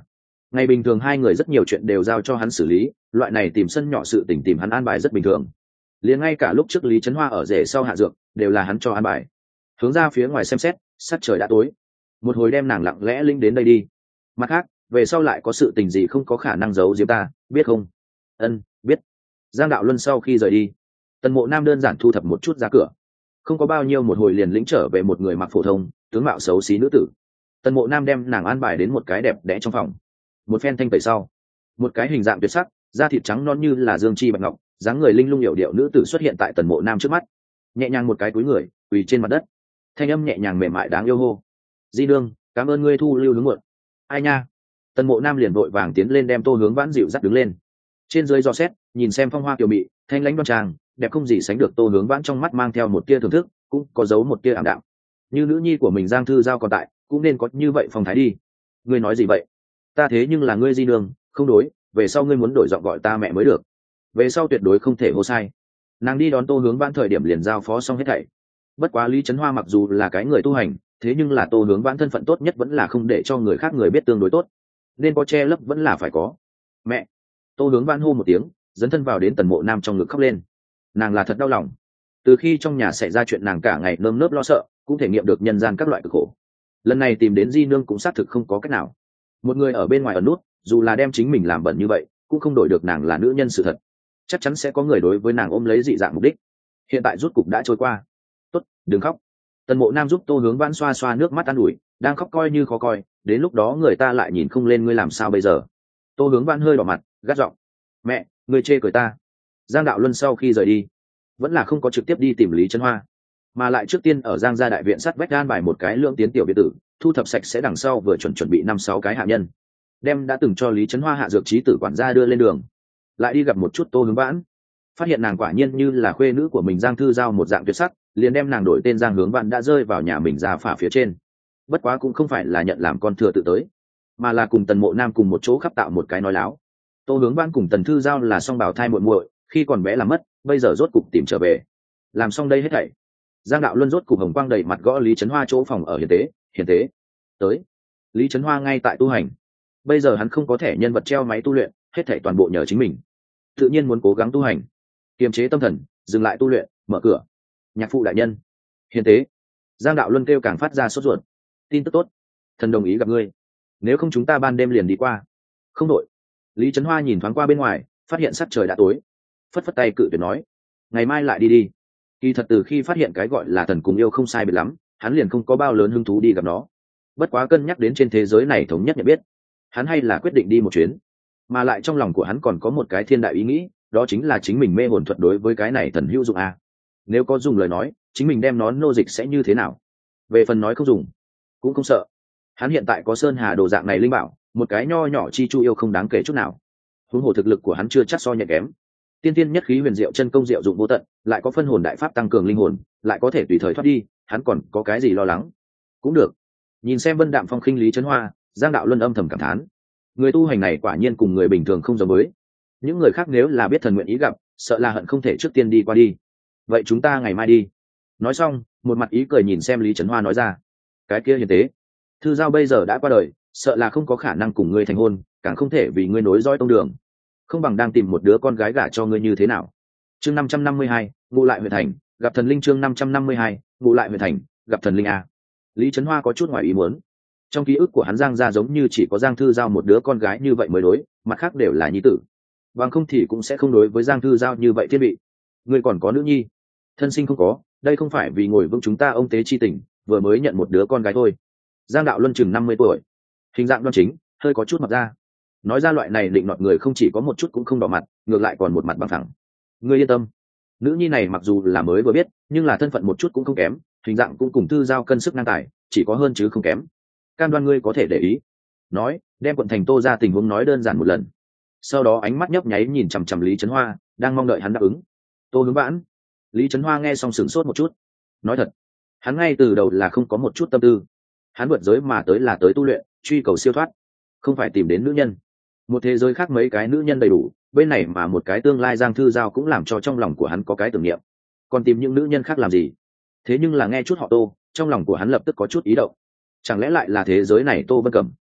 Ngày bình thường hai người rất nhiều chuyện đều giao cho hắn xử lý, loại này tìm sân nhỏ sự tình tìm hắn an bài rất bình thường. Liền ngay cả lúc trước Lý Trấn Hoa ở rể sau hạ dược đều là hắn cho an bài. Hướng ra phía ngoài xem xét, sắc trời đã tối, một hồi đem nàng lặng lẽ linh đến đây đi. Mặt khác, về sau lại có sự tình gì không có khả năng giấu giếm ta, biết không? Ân, biết. Giang Đạo Luân sau khi rời đi, Tần Mộ Nam đơn giản thu thập một chút ra cửa, không có bao nhiêu một hồi liền lĩnh trở về một người mặc phổ thông, tướng mạo xấu xí nữ tử. Tần Mộ Nam đem nàng an bài đến một cái đẹp đẽ trong phòng, một phen thanh tẩy sau, một cái hình dạng tuyệt sắc, da thịt trắng non như là dương chi bạch ngọc, dáng người linh lung hiểu điệu nữ tử xuất hiện tại Tần Mộ Nam trước mắt, nhẹ nhàng một cái cúi người, quỳ trên mặt đất, thanh âm nhẹ nhàng mềm mại đáng yêu hô: Di Nương, cảm ơn ngươi thu lưu hướng muộn. Ai nha? Tần Mộ Nam liền vội vàng tiến lên đem Tô Hướng Vãn dịu dắt đứng lên, trên dưới dò xét nhìn xem phong hoa kiều mị, thanh lãnh đoan trang, đẹp không gì sánh được. Tô Hướng Vãn trong mắt mang theo một tia thưởng thức, cũng có giấu một tia ảm đạm. Như nữ nhi của mình Giang Thư Giao còn tại, cũng nên có như vậy phong thái đi. Ngươi nói gì vậy? Ta thế nhưng là ngươi Di Nương, không đối, về sau ngươi muốn đổi giọng gọi ta mẹ mới được, về sau tuyệt đối không thể hô sai. Nàng đi đón Tô Hướng Vãn thời điểm liền giao phó xong hết thảy. Bất quá Lý Trấn Hoa mặc dù là cái người tu hành, thế nhưng là Tô Hướng Vãn thân phận tốt nhất vẫn là không để cho người khác người biết tương đối tốt, nên có che lấp vẫn là phải có. Mẹ! Tô Hướng Vãn hô một tiếng, dấn thân vào đến Tần Mộ Nam trong ngực khóc lên. Nàng là thật đau lòng, từ khi trong nhà xảy ra chuyện nàng cả ngày nơm nớp lo sợ, cũng thể nghiệm được nhân gian các loại cực khổ. Lần này tìm đến Di Nương cũng xác thực không có cách nào. Một người ở bên ngoài ẩn nút, dù là đem chính mình làm bẩn như vậy, cũng không đổi được nàng là nữ nhân sự thật. Chắc chắn sẽ có người đối với nàng ôm lấy dị dạng mục đích. Hiện tại rút cục đã trôi qua. Tốt, đừng khóc. Tần Mộ Nam giúp Tô Hướng Vãn xoa xoa nước mắt an ủi, đang khóc coi như khó coi, đến lúc đó người ta lại nhìn không lên ngươi làm sao bây giờ. Tô Hướng Vãn hơi đỏ mặt, gắt giọng: Mẹ, ngươi chê cười ta. Giang Đạo Luân sau khi rời đi, vẫn là không có trực tiếp đi tìm Lý Trấn Hoa, mà lại trước tiên ở Giang gia đại viện sắt vách gan bài một cái lưỡng tiến tiểu biệt tử, thu thập sạch sẽ, đằng sau vừa chuẩn chuẩn bị năm sáu cái hạ nhân, đem đã từng cho Lý Trấn Hoa hạ dược trí tử quản gia đưa lên đường. Lại đi gặp một chút Tô Hướng Vãn, phát hiện nàng quả nhiên như là khuê nữ của mình Giang Thư Giao một dạng tuyệt sắc, liền đem nàng đổi tên Giang Hướng Vãn đã rơi vào nhà mình ra phả phía trên. Bất quá cũng không phải là nhận làm con thừa tự tới, mà là cùng Tần Mộ Nam cùng một chỗ khắp tạo một cái nói láo. Tô Hướng Vãn cùng Tần Thư Giao là song bào thai muội muội, khi còn bé làm mất, bây giờ rốt cục tìm trở về. Làm xong đây hết thảy, Giang Đạo Luân rốt cục hồng quang đầy mặt gõ Lý Trấn Hoa chỗ phòng ở hiền tế. Hiền tế tới. Lý Trấn Hoa ngay tại tu hành, bây giờ hắn không có thẻ nhân vật treo máy tu luyện, hết thảy toàn bộ nhờ chính mình, tự nhiên muốn cố gắng tu hành, kiềm chế tâm thần, dừng lại tu luyện. Mở cửa. Nhạc phụ đại nhân. Hiền tế. Giang Đạo Luân kêu càng phát ra sốt ruột. Tin tức tốt, thần đồng ý gặp ngươi, nếu không chúng ta ban đêm liền đi qua. Không đội. Lý Trấn Hoa nhìn thoáng qua bên ngoài, phát hiện sắc trời đã tối, phất phất tay cự tuyệt nói: ngày mai lại đi đi. Kỳ thật từ khi phát hiện cái gọi là thần cùng yêu không sai biệt lắm, hắn liền không có bao lớn hứng thú đi gặp nó. Bất quá cân nhắc đến trên thế giới này thống nhất nhận biết, hắn hay là quyết định đi một chuyến. Mà lại trong lòng của hắn còn có một cái thiên đại ý nghĩ, đó chính là chính mình mê hồn thuật đối với cái này thần hữu dụng à. Nếu có dùng lời nói, chính mình đem nó nô dịch sẽ như thế nào? Về phần nói không dùng, cũng không sợ. Hắn hiện tại có Sơn Hà đồ dạng này linh bảo, một cái nho nhỏ chi chu yêu không đáng kể chút nào. Huống hồ thực lực của hắn chưa chắc so nhẹ kém. Tiên tiên nhất khí huyền diệu chân công diệu dụng vô tận, lại có phân hồn đại pháp tăng cường linh hồn, lại có thể tùy thời thoát đi, hắn còn có cái gì lo lắng? Cũng được. Nhìn xem vân đạm phong khinh Lý Trấn Hoa, Giang Đạo Luân âm thầm cảm thán, người tu hành này quả nhiên cùng người bình thường không giống với. Những người khác nếu là biết thần nguyện ý gặp, sợ là hận không thể trước tiên đi qua đi. Vậy chúng ta ngày mai đi. Nói xong, một mặt ý cười nhìn xem Lý Trấn Hoa nói ra: cái kia hiền tế, Thư Giao bây giờ đã qua đời, sợ là không có khả năng cùng ngươi thành hôn, càng không thể vì ngươi nối dõi tông đường, không bằng đang tìm một đứa con gái gả cho ngươi như thế nào. Chương năm trăm năm mươi hai, ngụ lại huyện thành, gặp thần linh. Chương năm trăm năm mươi hai, ngụ lại huyện thành, gặp thần linh a. Lý Trấn Hoa có chút ngoài ý muốn. Trong ký ức của hắn Giang gia giống như chỉ có Giang Thư Giao một đứa con gái như vậy mới đối, mặt khác đều là nhi tử. Bằng không thì cũng sẽ không đối với Giang Thư Giao như vậy thiên vị. Ngươi còn có nữ nhi? Thân sinh không có, đây không phải vì ngồi vững chúng ta ông tế chi tình, vừa mới nhận một đứa con gái thôi. Giang Đạo Luân chừng năm mươi tuổi, hình dạng đoan chính, hơi có chút mặt ra. Nói ra loại này định nọt người không chỉ có một chút cũng không đỏ mặt, ngược lại còn một mặt bằng thẳng. Ngươi yên tâm, nữ nhi này mặc dù là mới vừa biết, nhưng là thân phận một chút cũng không kém, hình dạng cũng cùng Thư Giao cân sức ngang tài, chỉ có hơn chứ không kém. Cam đoan ngươi có thể để ý. Nói, đem quận thành Tô ra tình huống nói đơn giản một lần. Sau đó ánh mắt nhấp nháy nhìn chằm chằm Lý Trấn Hoa, đang mong đợi hắn đáp ứng. Tô Hướng Vãn. Lý Trấn Hoa nghe xong sửng sốt một chút. Nói thật, hắn ngay từ đầu là không có một chút tâm tư. Hắn vượt giới mà tới là tới tu luyện, truy cầu siêu thoát, không phải tìm đến nữ nhân. Một thế giới khác mấy cái nữ nhân đầy đủ, bên này mà một cái tương lai Giang Thư Giao cũng làm cho trong lòng của hắn có cái tưởng niệm. Còn tìm những nữ nhân khác làm gì? Thế nhưng là nghe chút họ Tô, trong lòng của hắn lập tức có chút ý động. Chẳng lẽ lại là thế giới này Tô Vân Cẩm?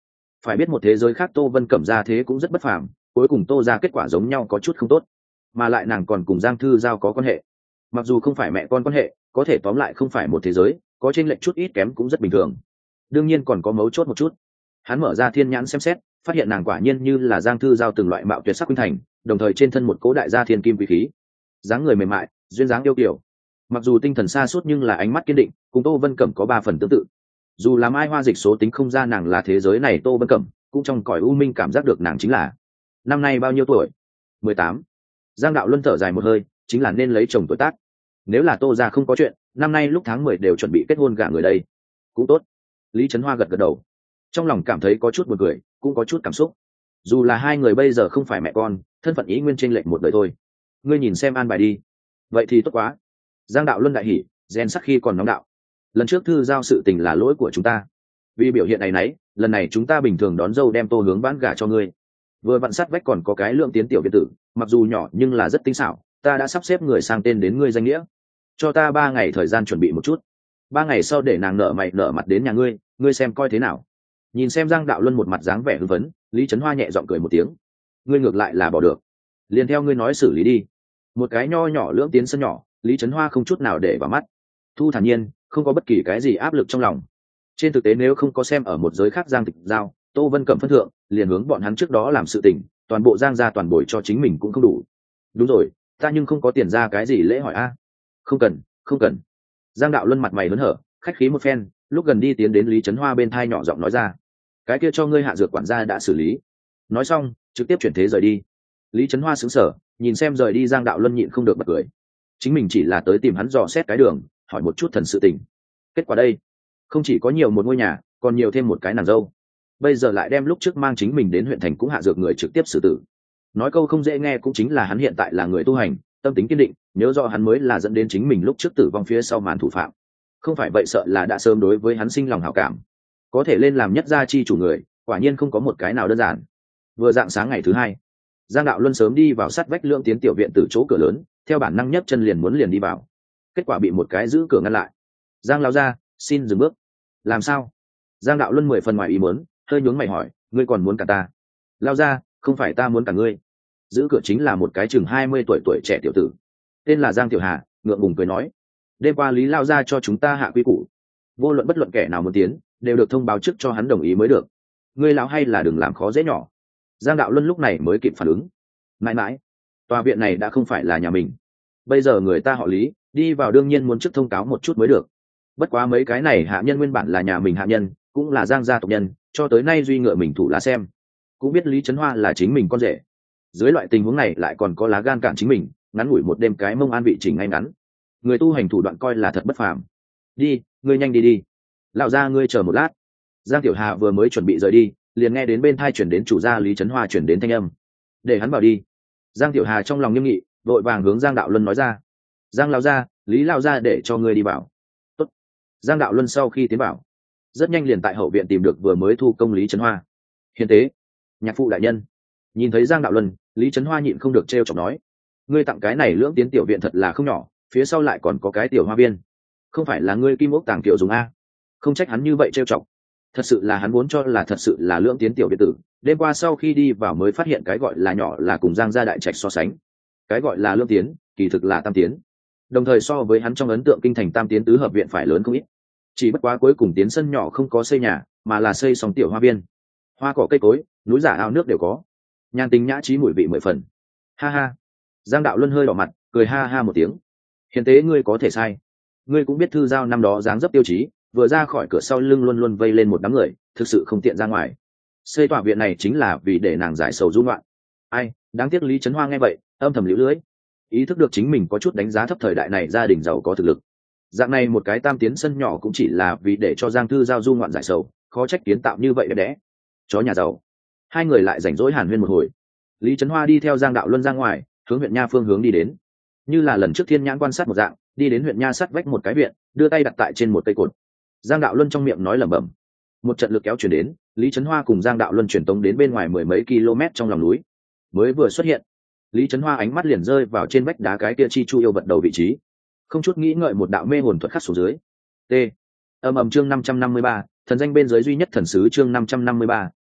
phải biết một thế giới khác Tô Vân Cẩm ra thế cũng rất bất phàm, cuối cùng Tô ra kết quả giống nhau có chút không tốt, mà lại nàng còn cùng Giang Thư Giao có quan hệ, mặc dù không phải mẹ con quan hệ, có thể tóm lại không phải một thế giới, có chênh lệch chút ít kém cũng rất bình thường. Đương nhiên còn có mấu chốt một chút, hắn mở ra thiên nhãn xem xét, phát hiện nàng quả nhiên như là Giang Thư Giao từng loại mạo tuyệt sắc khuynh thành, đồng thời trên thân một cố đại gia thiên kim quý khí, dáng người mềm mại, duyên dáng yêu kiều, mặc dù tinh thần xa suốt nhưng là ánh mắt kiên định, cùng Tô Vân Cẩm có ba phần tương tự. Dù làm ai hoa dịch số tính không ra nàng là thế giới này Tô Vân Cẩm, cũng trong cõi u minh cảm giác được nàng chính là. Năm nay bao nhiêu tuổi? Mười tám. Giang Đạo Luân thở dài một hơi, chính là nên lấy chồng tuổi tác. Nếu là Tô gia không có chuyện, năm nay lúc tháng mười đều chuẩn bị kết hôn gả người đây. Cũng tốt. Lý Trấn Hoa gật gật đầu, trong lòng cảm thấy có chút buồn cười, cũng có chút cảm xúc. Dù là hai người bây giờ không phải mẹ con, thân phận ý nguyên chênh lệch một đời thôi. Ngươi nhìn xem an bài đi. Vậy thì tốt quá. Giang Đạo Luân đại hỉ, gen sắc khi còn nóng đạo. Lần trước thư giao sự tình là lỗi của chúng ta, vì biểu hiện này nấy, lần này chúng ta bình thường đón dâu đem Tô hướng bán gả cho ngươi. Vừa vặn sát vách còn có cái lượng tiến tiểu biệt tử, mặc dù nhỏ nhưng là rất tinh xảo, ta đã sắp xếp người sang tên đến ngươi danh nghĩa, cho ta ba ngày thời gian chuẩn bị một chút, ba ngày sau để nàng nợ mày nợ mặt đến nhà ngươi, ngươi xem coi thế nào. Nhìn xem Giang Đạo Luân một mặt dáng vẻ hưng phấn, Lý Trấn Hoa nhẹ giọng cười một tiếng, ngươi ngược lại là bỏ được, liền theo ngươi nói xử lý đi. Một cái nho nhỏ lưỡng tiến sân nhỏ, Lý Trấn Hoa không chút nào để vào mắt, thu thản nhiên, không có bất kỳ cái gì áp lực trong lòng. Trên thực tế nếu không có xem ở một giới khác Giang Tịch Giao, Tô Vân Cẩm phân thượng, liền hướng bọn hắn trước đó làm sự tình, toàn bộ Giang gia toàn bồi cho chính mình cũng không đủ. Đúng rồi, ta nhưng không có tiền ra cái gì lễ hỏi a. Không cần, không cần. Giang Đạo Luân mặt mày hớn hở, khách khí một phen, lúc gần đi tiến đến Lý Trấn Hoa bên thai nhỏ giọng nói ra, cái kia cho ngươi hạ dược quản gia đã xử lý. Nói xong, trực tiếp chuyển thế rời đi. Lý Trấn Hoa sững sờ, nhìn xem rời đi Giang Đạo Luân nhịn không được bật cười. Chính mình chỉ là tới tìm hắn dò xét cái đường, hỏi một chút thần sự tình. Kết quả đây, không chỉ có nhiều một ngôi nhà, còn nhiều thêm một cái nàng dâu. Bây giờ lại đem lúc trước mang chính mình đến huyện thành cũng hạ dược người trực tiếp xử tử. Nói câu không dễ nghe cũng chính là hắn hiện tại là người tu hành, tâm tính kiên định, nhớ rõ hắn mới là dẫn đến chính mình lúc trước tử vong phía sau màn thủ phạm. Không phải vậy sợ là đã sớm đối với hắn sinh lòng hảo cảm. Có thể lên làm nhất gia chi chủ người, quả nhiên không có một cái nào đơn giản. Vừa dạng sáng ngày thứ hai, Giang Đạo Luân sớm đi vào sát vách lượng tiến tiểu viện từ chỗ cửa lớn, theo bản năng nhấc chân liền muốn liền đi vào. Kết quả bị một cái giữ cửa ngăn lại. Giang lão gia, xin dừng bước. Làm sao? Giang Đạo Luân mười phần ngoài ý muốn, hơi nhướng mày hỏi, ngươi còn muốn cả ta? Lao ra, không phải ta muốn cả ngươi. Giữ cửa chính là một cái chừng hai mươi tuổi tuổi trẻ tiểu tử, tên là Giang Tiểu Hà, ngượng ngùng cười nói, đêm qua Lý Lao ra cho chúng ta hạ quy củ, vô luận bất luận kẻ nào muốn tiến, đều được thông báo trước cho hắn đồng ý mới được. Ngươi lão hay là đừng làm khó dễ nhỏ. Giang Đạo Luân lúc này mới kịp phản ứng. Mãi mãi, tòa viện này đã không phải là nhà mình, bây giờ người ta họ Lý, đi vào đương nhiên muốn trước thông cáo một chút mới được. Bất quá mấy cái này hạ nhân nguyên bản là nhà mình hạ nhân, cũng là Giang gia tộc nhân, cho tới nay duy ngựa mình thủ lá xem, cũng biết Lý Trấn Hoa là chính mình con rể. Dưới loại tình huống này lại còn có lá gan cản chính mình, ngắn ngủi một đêm cái mông an vị chỉnh ngay ngắn. Người tu hành thủ đoạn coi là thật bất phàm. Đi, ngươi nhanh đi đi. Lão gia ngươi chờ một lát. Giang Tiểu Hà vừa mới chuẩn bị rời đi, liền nghe đến bên thai chuyển đến chủ gia Lý Trấn Hoa chuyển đến thanh âm, để hắn vào đi. Giang Tiểu Hà trong lòng nghiêm nghị, vội vàng hướng Giang Đạo Luân nói ra, Giang lão gia, Lý lão gia để cho ngươi đi vào. Tốt. Giang Đạo Luân sau khi tiến vào, rất nhanh liền tại hậu viện tìm được vừa mới thu công Lý Trấn Hoa. Hiền tế, nhạc phụ đại nhân. Nhìn thấy Giang Đạo Luân, Lý Trấn Hoa nhịn không được trêu chọc nói, ngươi tặng cái này lưỡng tiến tiểu viện thật là không nhỏ, phía sau lại còn có cái tiểu hoa viên, không phải là ngươi kim ốc tàng kiệu dùng a? Không trách hắn như vậy trêu chọc, thật sự là hắn muốn cho là thật sự là lưỡng tiến tiểu viện tử. Đêm qua sau khi đi vào mới phát hiện cái gọi là nhỏ là cùng Giang gia đại trạch so sánh, cái gọi là lưỡng tiến kỳ thực là tam tiến, đồng thời so với hắn trong ấn tượng kinh thành tam tiến tứ hợp viện phải lớn không ít. Chỉ bất quá cuối cùng tiến sân nhỏ không có xây nhà, mà là xây xong tiểu hoa viên, hoa cỏ cây cối, núi giả ao nước đều có, nhan tính nhã trí mùi vị mười phần. Ha ha. Giang Đạo Luân hơi đỏ mặt, cười ha ha một tiếng. Hiền tế ngươi có thể sai, ngươi cũng biết thư giao năm đó dáng dấp tiêu chí, vừa ra khỏi cửa sau lưng luôn luôn vây lên một đám người, thực sự không tiện ra ngoài. Xây tòa viện này chính là vì để nàng giải sầu du ngoạn. Ai, đáng tiếc Lý Trấn Hoa nghe vậy, âm thầm liễu lưỡi, ý thức được chính mình có chút đánh giá thấp thời đại này gia đình giàu có thực lực. Dạng này một cái tam tiến sân nhỏ cũng chỉ là vì để cho Giang thư giao du ngoạn giải sầu, khó trách kiến tạo như vậy đẹp đẽ. Chó nhà giàu. Hai người lại rảnh rỗi hàn huyên một hồi. Lý Trấn Hoa đi theo Giang Đạo Luân ra ngoài, hướng huyện nha phương hướng đi đến. Như là lần trước thiên nhãn quan sát một dạng, đi đến huyện nha sát vách một cái viện, đưa tay đặt tại trên một cây cột. Giang Đạo Luân trong miệng nói lẩm bẩm. Một trận lực kéo chuyển đến, Lý Trấn Hoa cùng Giang Đạo Luân chuyển tống đến bên ngoài mười mấy km trong lòng núi. Mới vừa xuất hiện, Lý Trấn Hoa ánh mắt liền rơi vào trên vách đá cái kia chi chu yêu vật đầu vị trí, không chút nghĩ ngợi một đạo mê hồn thuật khắc xuống dưới. T. Âm ầm chương năm trăm năm mươi ba, thần danh bên dưới duy nhất thần sứ chương năm trăm năm mươi ba,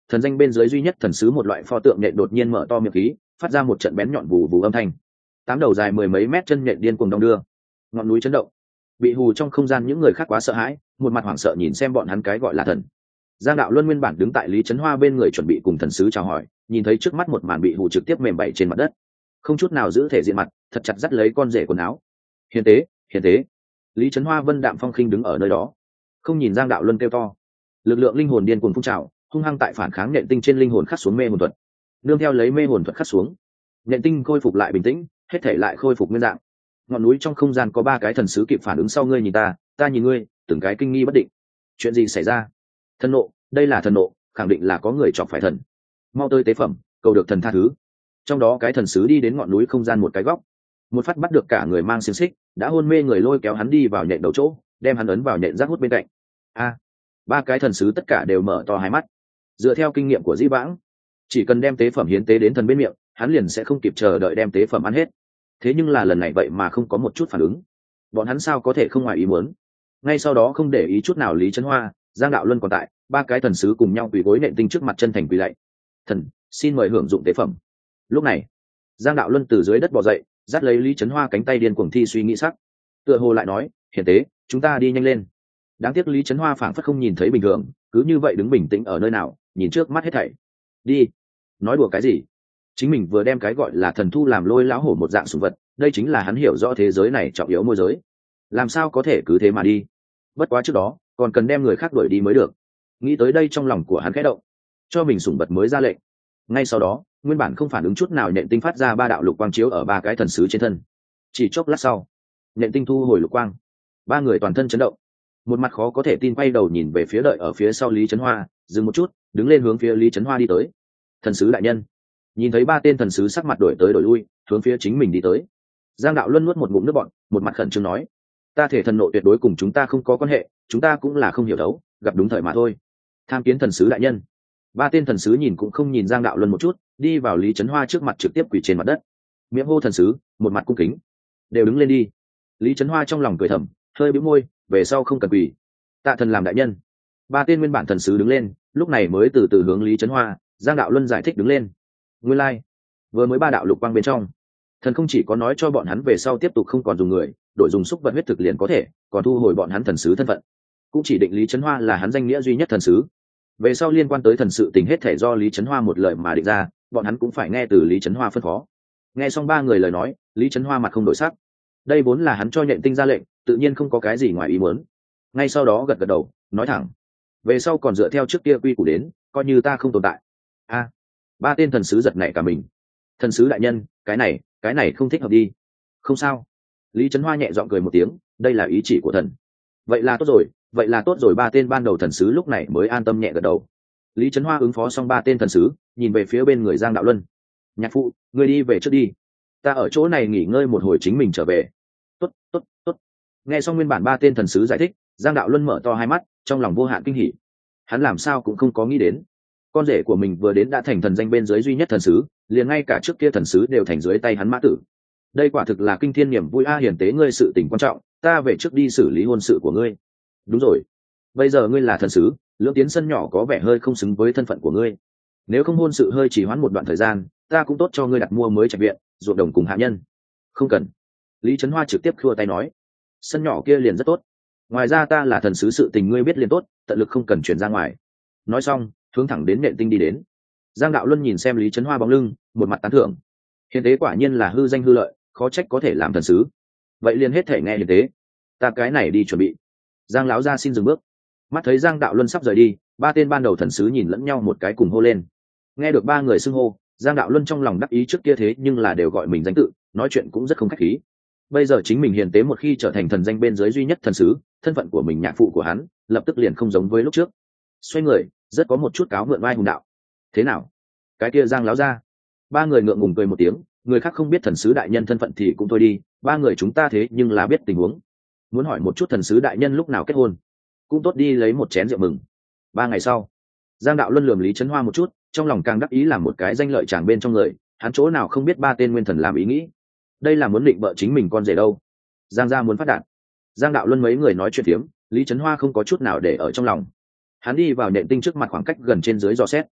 thần danh bên dưới duy nhất thần sứ một loại pho tượng nhện đột nhiên mở to miệng khí, phát ra một trận bén nhọn vù vù âm thanh. Tám đầu dài mười mấy mét chân nhện điên cuồng đong đưa, ngọn núi chấn động. Bị hù trong không gian những người khác quá sợ hãi, một mặt hoảng sợ nhìn xem bọn hắn cái gọi là thần. Giang đạo luân nguyên bản đứng tại Lý Chấn Hoa bên người chuẩn bị cùng thần sứ chào hỏi, nhìn thấy trước mắt một màn bị hù trực tiếp mềm bậy trên mặt đất, không chút nào giữ thể diện mặt, thật chặt dắt lấy con rể quần áo. Hiền tế, hiền tế. Lý Chấn Hoa vân đạm phong khinh đứng ở nơi đó, không nhìn Giang đạo luân kêu to. Lực lượng linh hồn điên cuồng phun trào, hung hăng tại phản kháng nện tinh trên linh hồn khắc xuống mê hồn thuật. Nương theo lấy mê hồn thuật khắc xuống, nện tinh khôi phục lại bình tĩnh, hết thể lại khôi phục nguyên dạng. Ngọn núi trong không gian có ba cái thần sứ kịp phản ứng sau ngươi nhìn ta, ta nhìn ngươi, từng cái kinh nghi bất định. Chuyện gì xảy ra? Thần nộ, đây là thần nộ, khẳng định là có người chọc phải thần. Mau tới tế phẩm, cầu được thần tha thứ. Trong đó cái thần sứ đi đến ngọn núi không gian một cái góc, một phát bắt được cả người mang xiềng xích, đã hôn mê người lôi kéo hắn đi vào nhện đầu chỗ, đem hắn ấn vào nhện rác hút bên cạnh. A, ba cái thần sứ tất cả đều mở to hai mắt. Dựa theo kinh nghiệm của Dĩ Vãng, chỉ cần đem tế phẩm hiến tế đến thần bên miệng, hắn liền sẽ không kịp chờ đợi đem tế phẩm ăn hết. Thế nhưng là lần này vậy mà không có một chút phản ứng, bọn hắn sao có thể không ngoài ý muốn? Ngay sau đó không để ý chút nào Lý Chấn Hoa, Giang đạo luân còn tại, ba cái thần sứ cùng nhau quỳ gối nện tinh trước mặt chân thành quỳ lạy. Thần, xin mời hưởng dụng tế phẩm. Lúc này, Giang đạo luân từ dưới đất bò dậy, dắt lấy Lý Chấn Hoa cánh tay điên cuồng thi suy nghĩ sắc, tựa hồ lại nói, hiển tế, chúng ta đi nhanh lên. Đáng tiếc Lý Chấn Hoa phảng phất không nhìn thấy bình thường, cứ như vậy đứng bình tĩnh ở nơi nào, nhìn trước mắt hết thảy. Đi. Nói đùa cái gì? Chính mình vừa đem cái gọi là thần thu làm lôi lão hổ một dạng sủng vật, đây chính là hắn hiểu rõ thế giới này trọng yếu môi giới, làm sao có thể cứ thế mà đi? Bất quá trước đó còn cần đem người khác đuổi đi mới được. Nghĩ tới đây trong lòng của hắn khẽ động, cho mình sủng vật mới ra lệnh. Ngay sau đó, nguyên bản không phản ứng chút nào nhện tinh phát ra ba đạo lục quang chiếu ở ba cái thần sứ trên thân. Chỉ chốc lát sau, nhện tinh thu hồi lục quang, ba người toàn thân chấn động, một mặt khó có thể tin quay đầu nhìn về phía đợi ở phía sau Lý Chấn Hoa, dừng một chút, đứng lên hướng phía Lý Chấn Hoa đi tới. Thần sứ đại nhân. Nhìn thấy ba tên thần sứ sắc mặt đổi tới đổi lui, hướng phía chính mình đi tới. Giang đạo luân nuốt một ngụm nước bọt, một mặt khẩn trương nói: ta thể thần nộ tuyệt đối cùng chúng ta không có quan hệ, chúng ta cũng là không hiểu đấu, gặp đúng thời mà thôi. Tham kiến thần sứ đại nhân. Ba tên thần sứ nhìn cũng không nhìn Giang đạo luân một chút, đi vào Lý Chấn Hoa trước mặt trực tiếp quỳ trên mặt đất, miệng hô thần sứ, một mặt cung kính. Đều đứng lên đi. Lý Chấn Hoa trong lòng cười thầm, hơi bĩu môi, về sau không cần quỳ. Tạ thần làm đại nhân. Ba tên nguyên bản thần sứ đứng lên, lúc này mới từ từ hướng Lý Chấn Hoa, Giang đạo luân giải thích đứng lên. Nguyên lai, like. Vừa mới ba đạo lục quang bên trong, thần không chỉ có nói cho bọn hắn về sau tiếp tục không còn dùng người, đổi dùng xúc vật huyết thực liền có thể, còn thu hồi bọn hắn thần sứ thân phận, cũng chỉ định Lý Chấn Hoa là hắn danh nghĩa duy nhất thần sứ. Về sau liên quan tới thần sự tình hết thể do Lý Chấn Hoa một lời mà định ra, bọn hắn cũng phải nghe từ Lý Chấn Hoa phân phó. Nghe xong ba người lời nói, Lý Chấn Hoa mặt không đổi sắc. Đây vốn là hắn cho nhện tinh ra lệnh, tự nhiên không có cái gì ngoài ý muốn. Ngay sau đó gật gật đầu, nói thẳng: về sau còn dựa theo trước kia quy củ đến, coi như ta không tồn tại. A, ba tên thần sứ giật nảy cả mình. Thần sứ đại nhân, cái này, cái này không thích hợp đi. Không sao. Lý Chấn Hoa nhẹ giọng cười một tiếng, đây là ý chỉ của thần. Vậy là tốt rồi, vậy là tốt rồi. Ba tên ban đầu thần sứ lúc này mới an tâm nhẹ gật đầu. Lý Chấn Hoa ứng phó xong ba tên thần sứ, nhìn về phía bên người Giang đạo luân. Nhạc phụ, người đi về trước đi, ta ở chỗ này nghỉ ngơi một hồi chính mình trở về. Tốt, tốt, tốt. Nghe xong nguyên bản ba tên thần sứ giải thích, Giang đạo luân mở to hai mắt, trong lòng vô hạn kinh hỉ. Hắn làm sao cũng không có nghĩ đến, con rể của mình vừa đến đã thành thần danh bên dưới duy nhất thần sứ, liền ngay cả trước kia thần sứ đều thành dưới tay hắn mã tử. Đây quả thực là kinh thiên niềm vui a. Hiền tế ngươi sự tình quan trọng, ta về trước đi xử lý hôn sự của ngươi. Đúng rồi, bây giờ ngươi là thần sứ, lưỡng tiến sân nhỏ có vẻ hơi không xứng với thân phận của ngươi. Nếu không hôn sự hơi trì hoãn một đoạn thời gian, ta cũng tốt cho ngươi đặt mua mới trạch viện, ruộng đồng cùng hạ nhân. Không cần. Lý Chấn Hoa trực tiếp khua tay nói, sân nhỏ kia liền rất tốt. Ngoài ra ta là thần sứ, sự tình ngươi biết liền tốt, tận lực không cần chuyển ra ngoài. Nói xong, hướng thẳng đến nện tinh đi đến. Giang đạo luân nhìn xem Lý Chấn Hoa bóng lưng, một mặt tán thưởng. Hiền tế quả nhiên là hư danh hư lợi, khó trách có thể làm thần sứ. Vậy liền hết thể nghe hiền tế, ta cái này đi chuẩn bị. Giang lão gia xin dừng bước. Mắt thấy Giang đạo luân sắp rời đi, ba tên ban đầu thần sứ nhìn lẫn nhau một cái cùng hô lên. Nghe được ba người xưng hô, Giang đạo luân trong lòng đắc ý trước kia thế nhưng là đều gọi mình danh tự, nói chuyện cũng rất không khách khí. Bây giờ chính mình hiền tế một khi trở thành thần danh bên dưới duy nhất thần sứ, thân phận của mình nhạc phụ của hắn lập tức liền không giống với lúc trước. Xoay người, rất có một chút cáo mượn vai hùng đạo. Thế nào? Cái kia Giang lão gia. Ba người ngượng ngùng cười một tiếng, người khác không biết thần sứ đại nhân thân phận thì cũng thôi đi, ba người chúng ta thế nhưng là biết tình huống, muốn hỏi một chút thần sứ đại nhân lúc nào kết hôn, cũng tốt đi lấy một chén rượu mừng. Ba ngày sau, Giang đạo luân lườm Lý Chấn Hoa một chút, trong lòng càng đắc ý làm một cái danh lợi chàng bên trong người, hắn chỗ nào không biết ba tên nguyên thần làm ý nghĩ, đây là muốn định bợ chính mình con rể đâu. Giang gia muốn phát đạt. Giang đạo luân mấy người nói chuyện phiếm, Lý Chấn Hoa không có chút nào để ở trong lòng. Hắn đi vào nện tinh trước mặt khoảng cách gần trên dưới dò xét.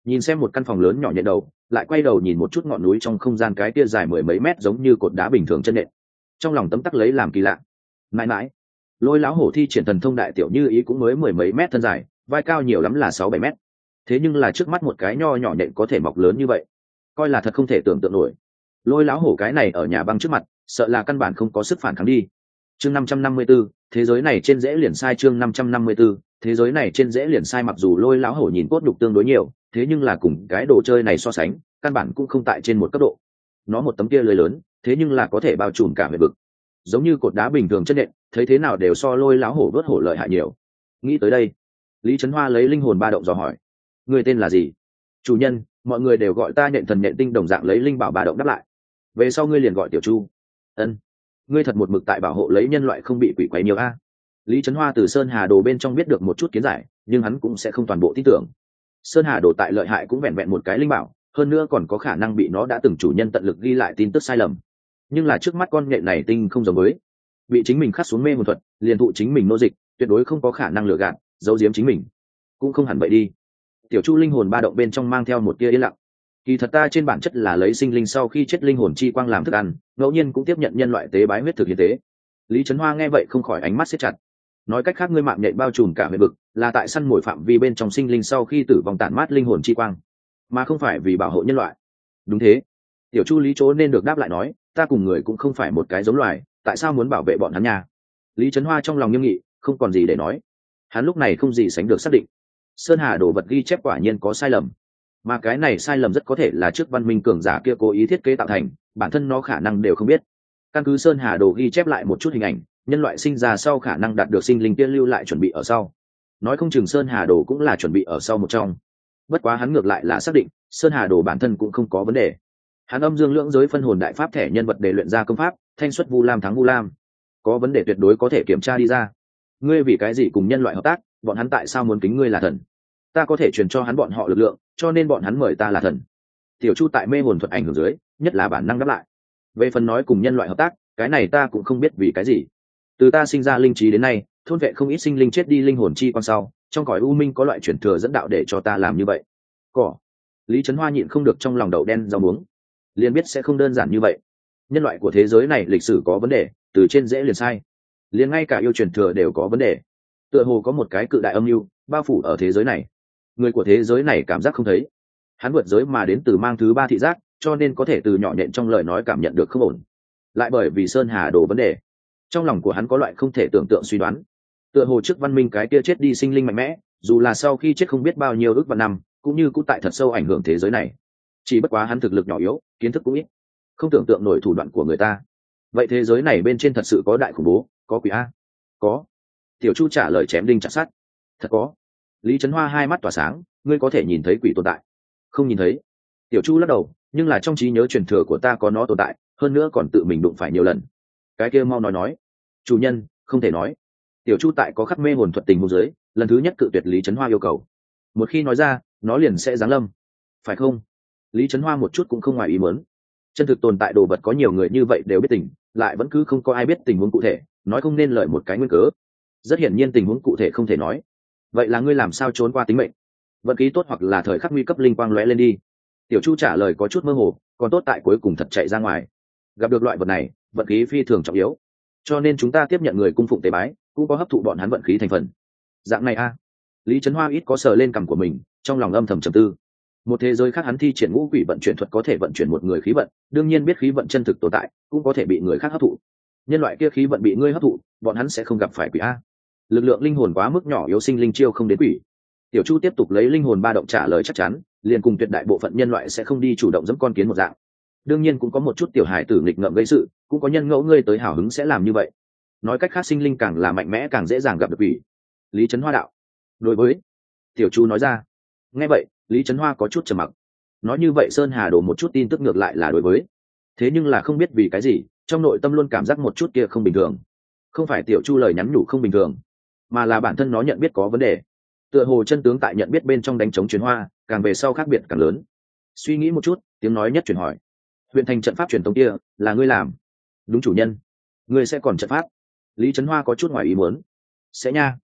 nhìn xem một căn phòng lớn nhỏ nhện đầu, lại quay đầu nhìn một chút ngọn núi trong không gian cái kia dài mười mấy mét giống như cột đá bình thường chân nện, trong lòng tấm tắc lấy làm kỳ lạ. Mãi mãi, lôi lão hổ thi triển thần thông đại tiểu như ý cũng mới mười mấy mét thân dài, vai cao nhiều lắm là sáu bảy mét, thế nhưng là trước mắt một cái nho nhỏ nhện có thể mọc lớn như vậy, coi là thật không thể tưởng tượng nổi. Lôi lão hổ cái này ở nhà băng trước mặt, sợ là căn bản không có sức phản kháng đi. Chương năm trăm năm mươi 554, thế giới này trên dễ liền sai. Chương năm trăm năm mươi 554, thế giới này trên dễ liền sai. Mặc dù lôi lão hổ nhìn cốt nhục tương đối nhiều, thế nhưng là cùng cái đồ chơi này so sánh, căn bản cũng không tại trên một cấp độ. Nó một tấm kia lưới lớn, thế nhưng là có thể bao trùm cả huyệt vực, giống như cột đá bình thường chân nện, thấy thế nào đều so lôi lão hổ vớt hổ lợi hại nhiều. Nghĩ tới đây, Lý Chấn Hoa lấy linh hồn ba động dò hỏi: người tên là gì? Chủ nhân, mọi người đều gọi ta nhện thần nhện tinh, đồng dạng lấy linh bảo ba động đáp lại. Về sau ngươi liền gọi tiểu Chu. Ân, ngươi thật một mực tại bảo hộ lấy nhân loại không bị quỷ quấy nhiều a. Lý Chấn Hoa từ Sơn Hà Đồ bên trong biết được một chút kiến giải, nhưng hắn cũng sẽ không toàn bộ tin tưởng. Sơn Hà Đồ tại lợi hại cũng vẹn vẹn một cái linh bảo, hơn nữa còn có khả năng bị nó đã từng chủ nhân tận lực ghi lại tin tức sai lầm. Nhưng là trước mắt con nhện này tinh không giống với, bị chính mình khắc xuống mê hồn thuật, liền thụ chính mình nô dịch, tuyệt đối không có khả năng lừa gạt, giấu giếm chính mình. Cũng không hẳn vậy đi. Tiểu Chu linh hồn ba động bên trong mang theo một tia yên lặng. Kỳ thật ta trên bản chất là lấy sinh linh sau khi chết linh hồn chi quang làm thức ăn, ngẫu nhiên cũng tiếp nhận nhân loại tế bái huyết thực hiến tế. Lý Chấn Hoa nghe vậy không khỏi ánh mắt siết chặt. Nói cách khác, ngươi mạng nhện bao trùm cả huyệt vực, là tại săn mồi phạm vi bên trong sinh linh sau khi tử vong tản mát linh hồn chi quang, mà không phải vì bảo hộ nhân loại. Đúng thế. Tiểu Chu Lý chỗ nên được đáp lại nói, ta cùng người cũng không phải một cái giống loài, tại sao muốn bảo vệ bọn hắn nha? Lý Chấn Hoa trong lòng nghiêm nghị, không còn gì để nói. Hắn lúc này không gì sánh được xác định, Sơn Hà Đồ vật ghi chép quả nhiên có sai lầm, mà cái này sai lầm rất có thể là trước văn minh cường giả kia cố ý thiết kế tạo thành, bản thân nó khả năng đều không biết. Căn cứ Sơn Hà Đồ ghi chép lại một chút hình ảnh, nhân loại sinh ra sau khả năng đạt được sinh linh kia lưu lại chuẩn bị ở sau, nói không chừng Sơn Hà Đồ cũng là chuẩn bị ở sau một trong. Bất quá hắn ngược lại là xác định Sơn Hà Đồ bản thân cũng không có vấn đề. Hắn âm dương lưỡng giới phân hồn đại pháp thẻ nhân vật để luyện ra công pháp thanh xuất vu lam thắng vu lam, có vấn đề tuyệt đối có thể kiểm tra đi ra. Ngươi vì cái gì cùng nhân loại hợp tác? Bọn hắn tại sao muốn kính ngươi là thần? Ta có thể truyền cho hắn bọn họ lực lượng, cho nên bọn hắn mời ta là thần. Tiểu Chu tại mê hồn thuật ảnh hưởng dưới, nhất là bản năng đáp lại. Về phần nói cùng nhân loại hợp tác, cái này ta cũng không biết vì cái gì. Từ ta sinh ra linh trí đến nay, thôn vệ không ít sinh linh chết đi linh hồn chi quan sau, trong cõi u minh có loại chuyển thừa dẫn đạo để cho ta làm như vậy. Cỏ. Lý Chấn Hoa nhịn không được trong lòng đậu đen rau muống, liền biết sẽ không đơn giản như vậy. Nhân loại của thế giới này lịch sử có vấn đề, từ trên dễ liền sai, liền ngay cả yêu truyền thừa đều có vấn đề. Tựa hồ có một cái cự đại âm mưu bao phủ ở thế giới này, người của thế giới này cảm giác không thấy. Hắn vượt giới mà đến từ mang thứ ba thị giác, cho nên có thể từ nhỏ nhện trong lời nói cảm nhận được không ổn. Lại bởi vì Sơn Hà Đồ vấn đề, trong lòng của hắn có loại không thể tưởng tượng suy đoán. Tựa hồ trước văn minh cái kia chết đi sinh linh mạnh mẽ, dù là sau khi chết không biết bao nhiêu ước vạn năm, cũng như cũng tại thật sâu ảnh hưởng thế giới này. Chỉ bất quá hắn thực lực nhỏ yếu, kiến thức cũng ít, không tưởng tượng nổi thủ đoạn của người ta. Vậy thế giới này bên trên thật sự có đại khủng bố, có quỷ a? Có. Tiểu Chu trả lời chém đinh chặt sắt. Thật có. Lý Chấn Hoa hai mắt tỏa sáng, ngươi có thể nhìn thấy quỷ tồn tại? Không nhìn thấy. Tiểu Chu lắc đầu, nhưng là trong trí nhớ truyền thừa của ta có nó tồn tại, hơn nữa còn tự mình đụng phải nhiều lần. Cái kia mau nói nói. Chủ nhân, không thể nói. Tiểu Chu tại có khắc mê hồn thuật tình huống dưới, lần thứ nhất cự tuyệt Lý Chấn Hoa yêu cầu. Một khi nói ra, nó liền sẽ giáng lâm, phải không? Lý Chấn Hoa một chút cũng không ngoài ý muốn. Chân thực tồn tại đồ vật có nhiều người như vậy đều biết tình, lại vẫn cứ không có ai biết tình huống cụ thể, nói không nên lợi một cái nguyên cớ. Rất hiển nhiên tình huống cụ thể không thể nói. Vậy là ngươi làm sao trốn qua tính mệnh? Vận khí tốt hoặc là thời khắc nguy cấp linh quang lóe lên đi. Tiểu Chu trả lời có chút mơ hồ, còn tốt tại cuối cùng thật chạy ra ngoài. Gặp được loại vật này, vận khí phi thường trọng yếu, cho nên chúng ta tiếp nhận người cung phụng tế bái, cũng có hấp thụ bọn hắn vận khí thành phần. Dạng này a. Lý Chấn Hoa ít có sờ lên cằm của mình, trong lòng âm thầm trầm tư. Một thế giới khác hắn thi triển ngũ quỷ vận chuyển thuật có thể vận chuyển một người khí vận, đương nhiên biết khí vận chân thực tồn tại, cũng có thể bị người khác hấp thụ. Nhân loại kia khí vận bị ngươi hấp thụ, bọn hắn sẽ không gặp phải quỷ a. Lực lượng linh hồn quá mức nhỏ yếu, sinh linh chiêu không đến quỷ. Tiểu Chu tiếp tục lấy linh hồn ba động trả lời chắc chắn, liền cùng tuyệt đại bộ phận nhân loại sẽ không đi chủ động giẫm con kiến một dạng. Đương nhiên cũng có một chút tiểu hài tử nghịch ngợm gây sự, cũng có nhân ngẫu ngươi tới hào hứng sẽ làm như vậy. Nói cách khác, sinh linh càng là mạnh mẽ càng dễ dàng gặp được quỷ. Lý Chấn Hoa đạo. Đối với Tiểu Chu nói ra. Nghe vậy, Lý Chấn Hoa có chút trầm mặc. Nói như vậy Sơn Hà đổ một chút tin tức ngược lại là đối với, thế nhưng là không biết vì cái gì, trong nội tâm luôn cảm giác một chút kia không bình thường. Không phải Tiểu Chu lời nhắn nhủ không bình thường, mà là bản thân nó nhận biết có vấn đề. Tựa hồ chân tướng tại nhận biết bên trong đánh chống truyền hoa, càng về sau khác biệt càng lớn. Suy nghĩ một chút, tiếng nói nhất chuyển hỏi. Huyện thành trận pháp truyền tống kia là ngươi làm? Đúng chủ nhân. Ngươi sẽ còn trận pháp? Lý Chấn Hoa có chút ngoài ý muốn. Sẽ nha.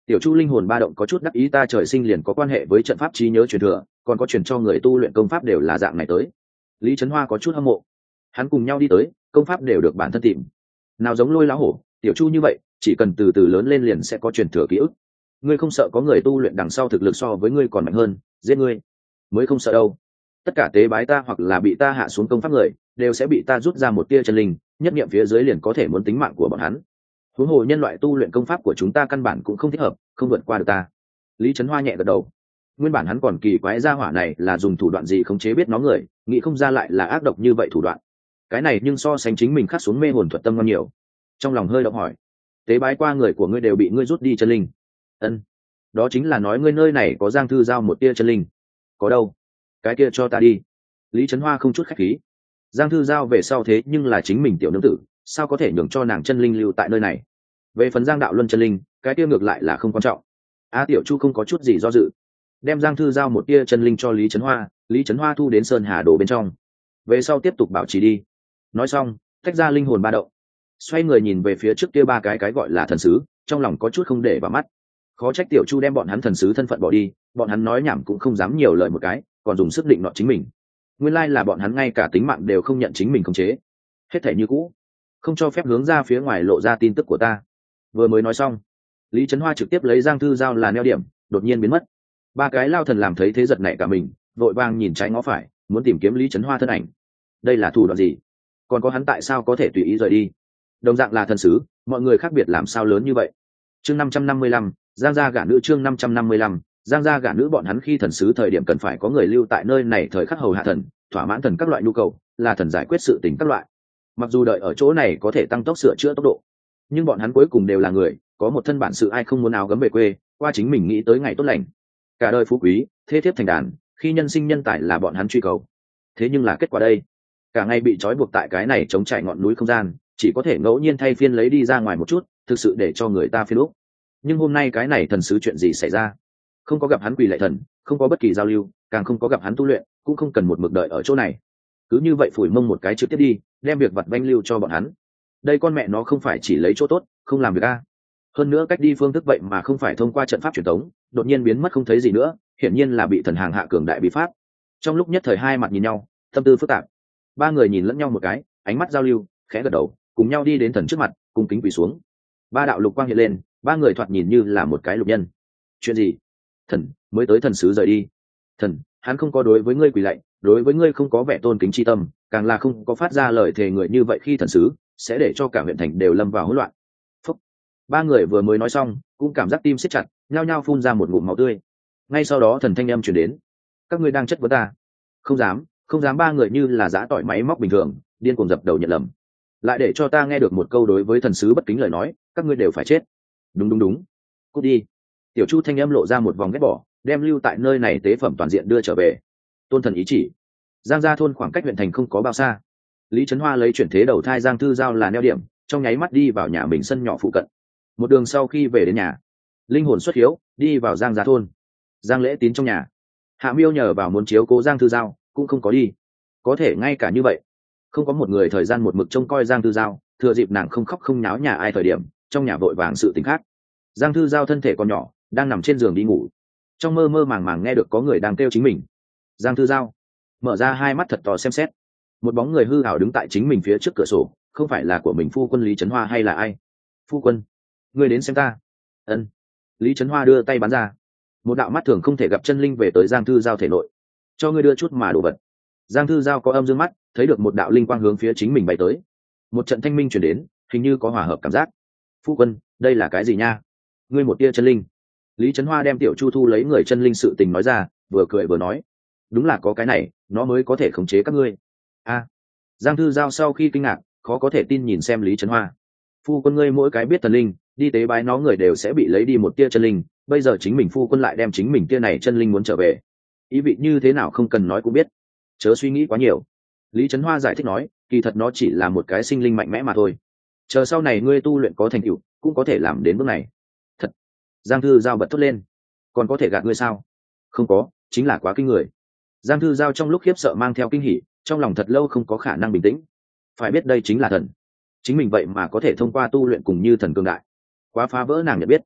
Tiểu Chu linh hồn ba động có chút đắc ý, ta trời sinh liền có quan hệ với trận pháp trí nhớ truyền thừa, còn có truyền cho người tu luyện công pháp đều là dạng này tới. Lý Trấn Hoa có chút hâm mộ. Hắn cùng nhau đi tới, công pháp đều được bản thân tìm. Nào giống Lôi lão hổ, Tiểu Chu như vậy, chỉ cần từ từ lớn lên liền sẽ có truyền thừa ký ức. Ngươi không sợ có người tu luyện đằng sau thực lực so với ngươi còn mạnh hơn, giết ngươi mới không sợ đâu. Tất cả tế bái ta hoặc là bị ta hạ xuống công pháp người, đều sẽ bị ta rút ra một tia chân linh, nhất niệm phía dưới liền có thể muốn tính mạng của bọn hắn. Huống hồ nhân loại tu luyện công pháp của chúng ta căn bản cũng không thích hợp, không vượt qua được ta. Lý Trấn Hoa nhẹ gật đầu. Nguyên bản hắn còn kỳ quái gia hỏa này là dùng thủ đoạn gì khống chế biết nó người, nghĩ không ra lại là ác độc như vậy thủ đoạn. Cái này nhưng so sánh chính mình khắc xuống mê hồn thuật tâm ngon nhiều. Trong lòng hơi động hỏi, tế bái qua người của ngươi đều bị ngươi rút đi chân linh. Ân, đó chính là nói ngươi nơi này có Giang Thư Giao một tia chân linh. Có đâu? Cái kia cho ta đi. Lý Trấn Hoa không chút khách khí. Giang Thư Giao về sau thế nhưng là chính mình tiểu nương tử, sao có thể nhường cho nàng chân linh lưu tại nơi này? Về phần Giang Đạo Luân chân linh, cái kia ngược lại là không quan trọng. A Tiểu Chu không có chút gì do dự, đem Giang Thư Giao một tia chân linh cho Lý Trấn Hoa. Lý Trấn Hoa thu đến sơn hà đồ bên trong, về sau tiếp tục bảo trì đi. Nói xong, tách ra linh hồn ba động, xoay người nhìn về phía trước kia ba cái cái gọi là thần sứ, trong lòng có chút không để vào mắt. Khó trách Tiểu Chu đem bọn hắn thần sứ thân phận bỏ đi, bọn hắn nói nhảm cũng không dám nhiều lời một cái, còn dùng sức định nọ chính mình. Nguyên lai là bọn hắn ngay cả tính mạng đều không nhận chính mình khống chế, hết thể như cũ, không cho phép hướng ra phía ngoài lộ ra tin tức của ta. Vừa mới nói xong, Lý Trấn Hoa trực tiếp lấy Giang Thư Giao là neo điểm, đột nhiên biến mất. Ba cái lao thần làm thấy thế giật nảy cả mình, vội vàng nhìn trái ngó phải, muốn tìm kiếm Lý Trấn Hoa thân ảnh. Đây là thủ đoạn gì? Còn có hắn tại sao có thể tùy ý rời đi? Đồng dạng là thần sứ, mọi người khác biệt làm sao lớn như vậy? Chương năm trăm năm mươi lăm, Giang gia gả nữ. Chương năm trăm năm mươi lăm, Giang gia gả nữ. Bọn hắn khi thần sứ thời điểm cần phải có người lưu tại nơi này thời khắc hầu hạ thần, thỏa mãn thần các loại nhu cầu, là thần giải quyết sự tình các loại. Mặc dù đợi ở chỗ này có thể tăng tốc sửa chữa tốc độ, nhưng bọn hắn cuối cùng đều là người, có một thân bản sự, ai không muốn áo gấm về quê, qua chính mình nghĩ tới ngày tốt lành. Cả đời phú quý, thế thiếp thành đàn, khi nhân sinh nhân tài là bọn hắn truy cầu. Thế nhưng là kết quả đây, cả ngày bị trói buộc tại cái này chống trải ngọn núi không gian, chỉ có thể ngẫu nhiên thay phiên lấy đi ra ngoài một chút, thực sự để cho người ta phiền úc. Nhưng hôm nay cái này thần sứ chuyện gì xảy ra? Không có gặp hắn quỳ lạy thần, không có bất kỳ giao lưu, càng không có gặp hắn tu luyện, cũng không cần một mực đợi ở chỗ này. Cứ như vậy phủi mông một cái trực tiếp đi, đem việc vặt vanh lưu cho bọn hắn. Đây con mẹ nó không phải chỉ lấy chỗ tốt, không làm việc a. Hơn nữa cách đi phương thức vậy mà không phải thông qua trận pháp truyền thống, đột nhiên biến mất không thấy gì nữa, hiển nhiên là bị thần hàng hạ cường đại bí pháp. Trong lúc nhất thời hai mặt nhìn nhau, tâm tư phức tạp. Ba người nhìn lẫn nhau một cái, ánh mắt giao lưu, khẽ gật đầu, cùng nhau đi đến thần trước mặt, cùng kính quỳ xuống. Ba đạo lục quang hiện lên, ba người thoạt nhìn như là một cái lục nhân. Chuyện gì? Thần mới tới thần sứ rời đi. Thần, hắn không có đối với ngươi quỳ lạy, đối với ngươi không có vẻ tôn kính chi tâm, càng là không có phát ra lời thề người như vậy khi thần sứ, sẽ để cho cả huyện thành đều lâm vào hỗn loạn. Phúc. Ba người vừa mới nói xong, cũng cảm giác tim siết chặt, nhao nhao phun ra một ngụm máu tươi. Ngay sau đó thần thanh âm truyền đến, các ngươi đang chất vấn ta? Không dám, không dám. Ba người như là giã tỏi máy móc bình thường, điên cuồng dập đầu nhận lầm. Lại để cho ta nghe được một câu đối với thần sứ bất kính lời nói, các ngươi đều phải chết. Đúng đúng đúng. Cút đi. Tiểu Chu thanh âm lộ ra một vòng ghét bỏ, đem lưu tại nơi này tế phẩm toàn diện đưa trở về. Tôn thần ý chỉ. Giang gia thôn khoảng cách huyện thành không có bao xa. Lý Trấn Hoa lấy chuyển thế đầu thai Giang Thư Giao là neo điểm, trong nháy mắt đi vào nhà mình sân nhỏ phụ cận. Một đường sau khi về đến nhà, linh hồn xuất hiếu, đi vào Giang gia thôn. Giang Lễ Tín trong nhà, Hạ Miêu nhờ vào muốn chiếu cố Giang Thư Giao, cũng không có đi. Có thể ngay cả như vậy, không có một người thời gian một mực trông coi Giang Thư Giao, thừa dịp nàng không khóc không náo nhà ai thời điểm, trong nhà vội vàng sự tình khác. Giang Thư Giao thân thể còn nhỏ, đang nằm trên giường đi ngủ, trong mơ mơ màng màng nghe được có người đang kêu chính mình. Giang Thư Giao mở ra hai mắt thật to xem xét, một bóng người hư ảo đứng tại chính mình phía trước cửa sổ, không phải là của mình phu quân Lý Trấn Hoa hay là ai? Phu quân, ngươi đến xem ta. Ân. Lý Trấn Hoa đưa tay bắn ra, một đạo mắt thường không thể gặp chân linh về tới Giang Thư Giao thể nội. Cho ngươi đưa chút mà đồ vật. Giang Thư Giao có âm dương mắt, thấy được một đạo linh quang hướng phía chính mình bay tới, một trận thanh minh chuyển đến, hình như có hòa hợp cảm giác. Phu quân, đây là cái gì nha? Ngươi một tia chân linh. Lý Trấn Hoa đem Tiểu Chu thu lấy người chân linh sự tình nói ra, vừa cười vừa nói, đúng là có cái này, nó mới có thể khống chế các ngươi. A. Giang Thư Giao sau khi kinh ngạc, khó có thể tin nhìn xem Lý Trấn Hoa. Phu quân ngươi mỗi cái biết thần linh, đi tế bái nó người đều sẽ bị lấy đi một tia chân linh, bây giờ chính mình phu quân lại đem chính mình tia này chân linh muốn trở về, ý vị như thế nào không cần nói cũng biết, chớ suy nghĩ quá nhiều. Lý Trấn Hoa giải thích nói, kỳ thật nó chỉ là một cái sinh linh mạnh mẽ mà thôi, chờ sau này ngươi tu luyện có thành tựu, cũng có thể làm đến bước này. Thật. Giang Thư Giao bật thốt lên, còn có thể gạt ngươi sao? Không có, chính là quá kinh người. Giang Thư Giao trong lúc khiếp sợ mang theo kinh hỉ, trong lòng thật lâu không có khả năng bình tĩnh. Phải biết đây chính là thần, chính mình vậy mà có thể thông qua tu luyện cùng như thần cường đại, quá phá vỡ nàng nhận biết.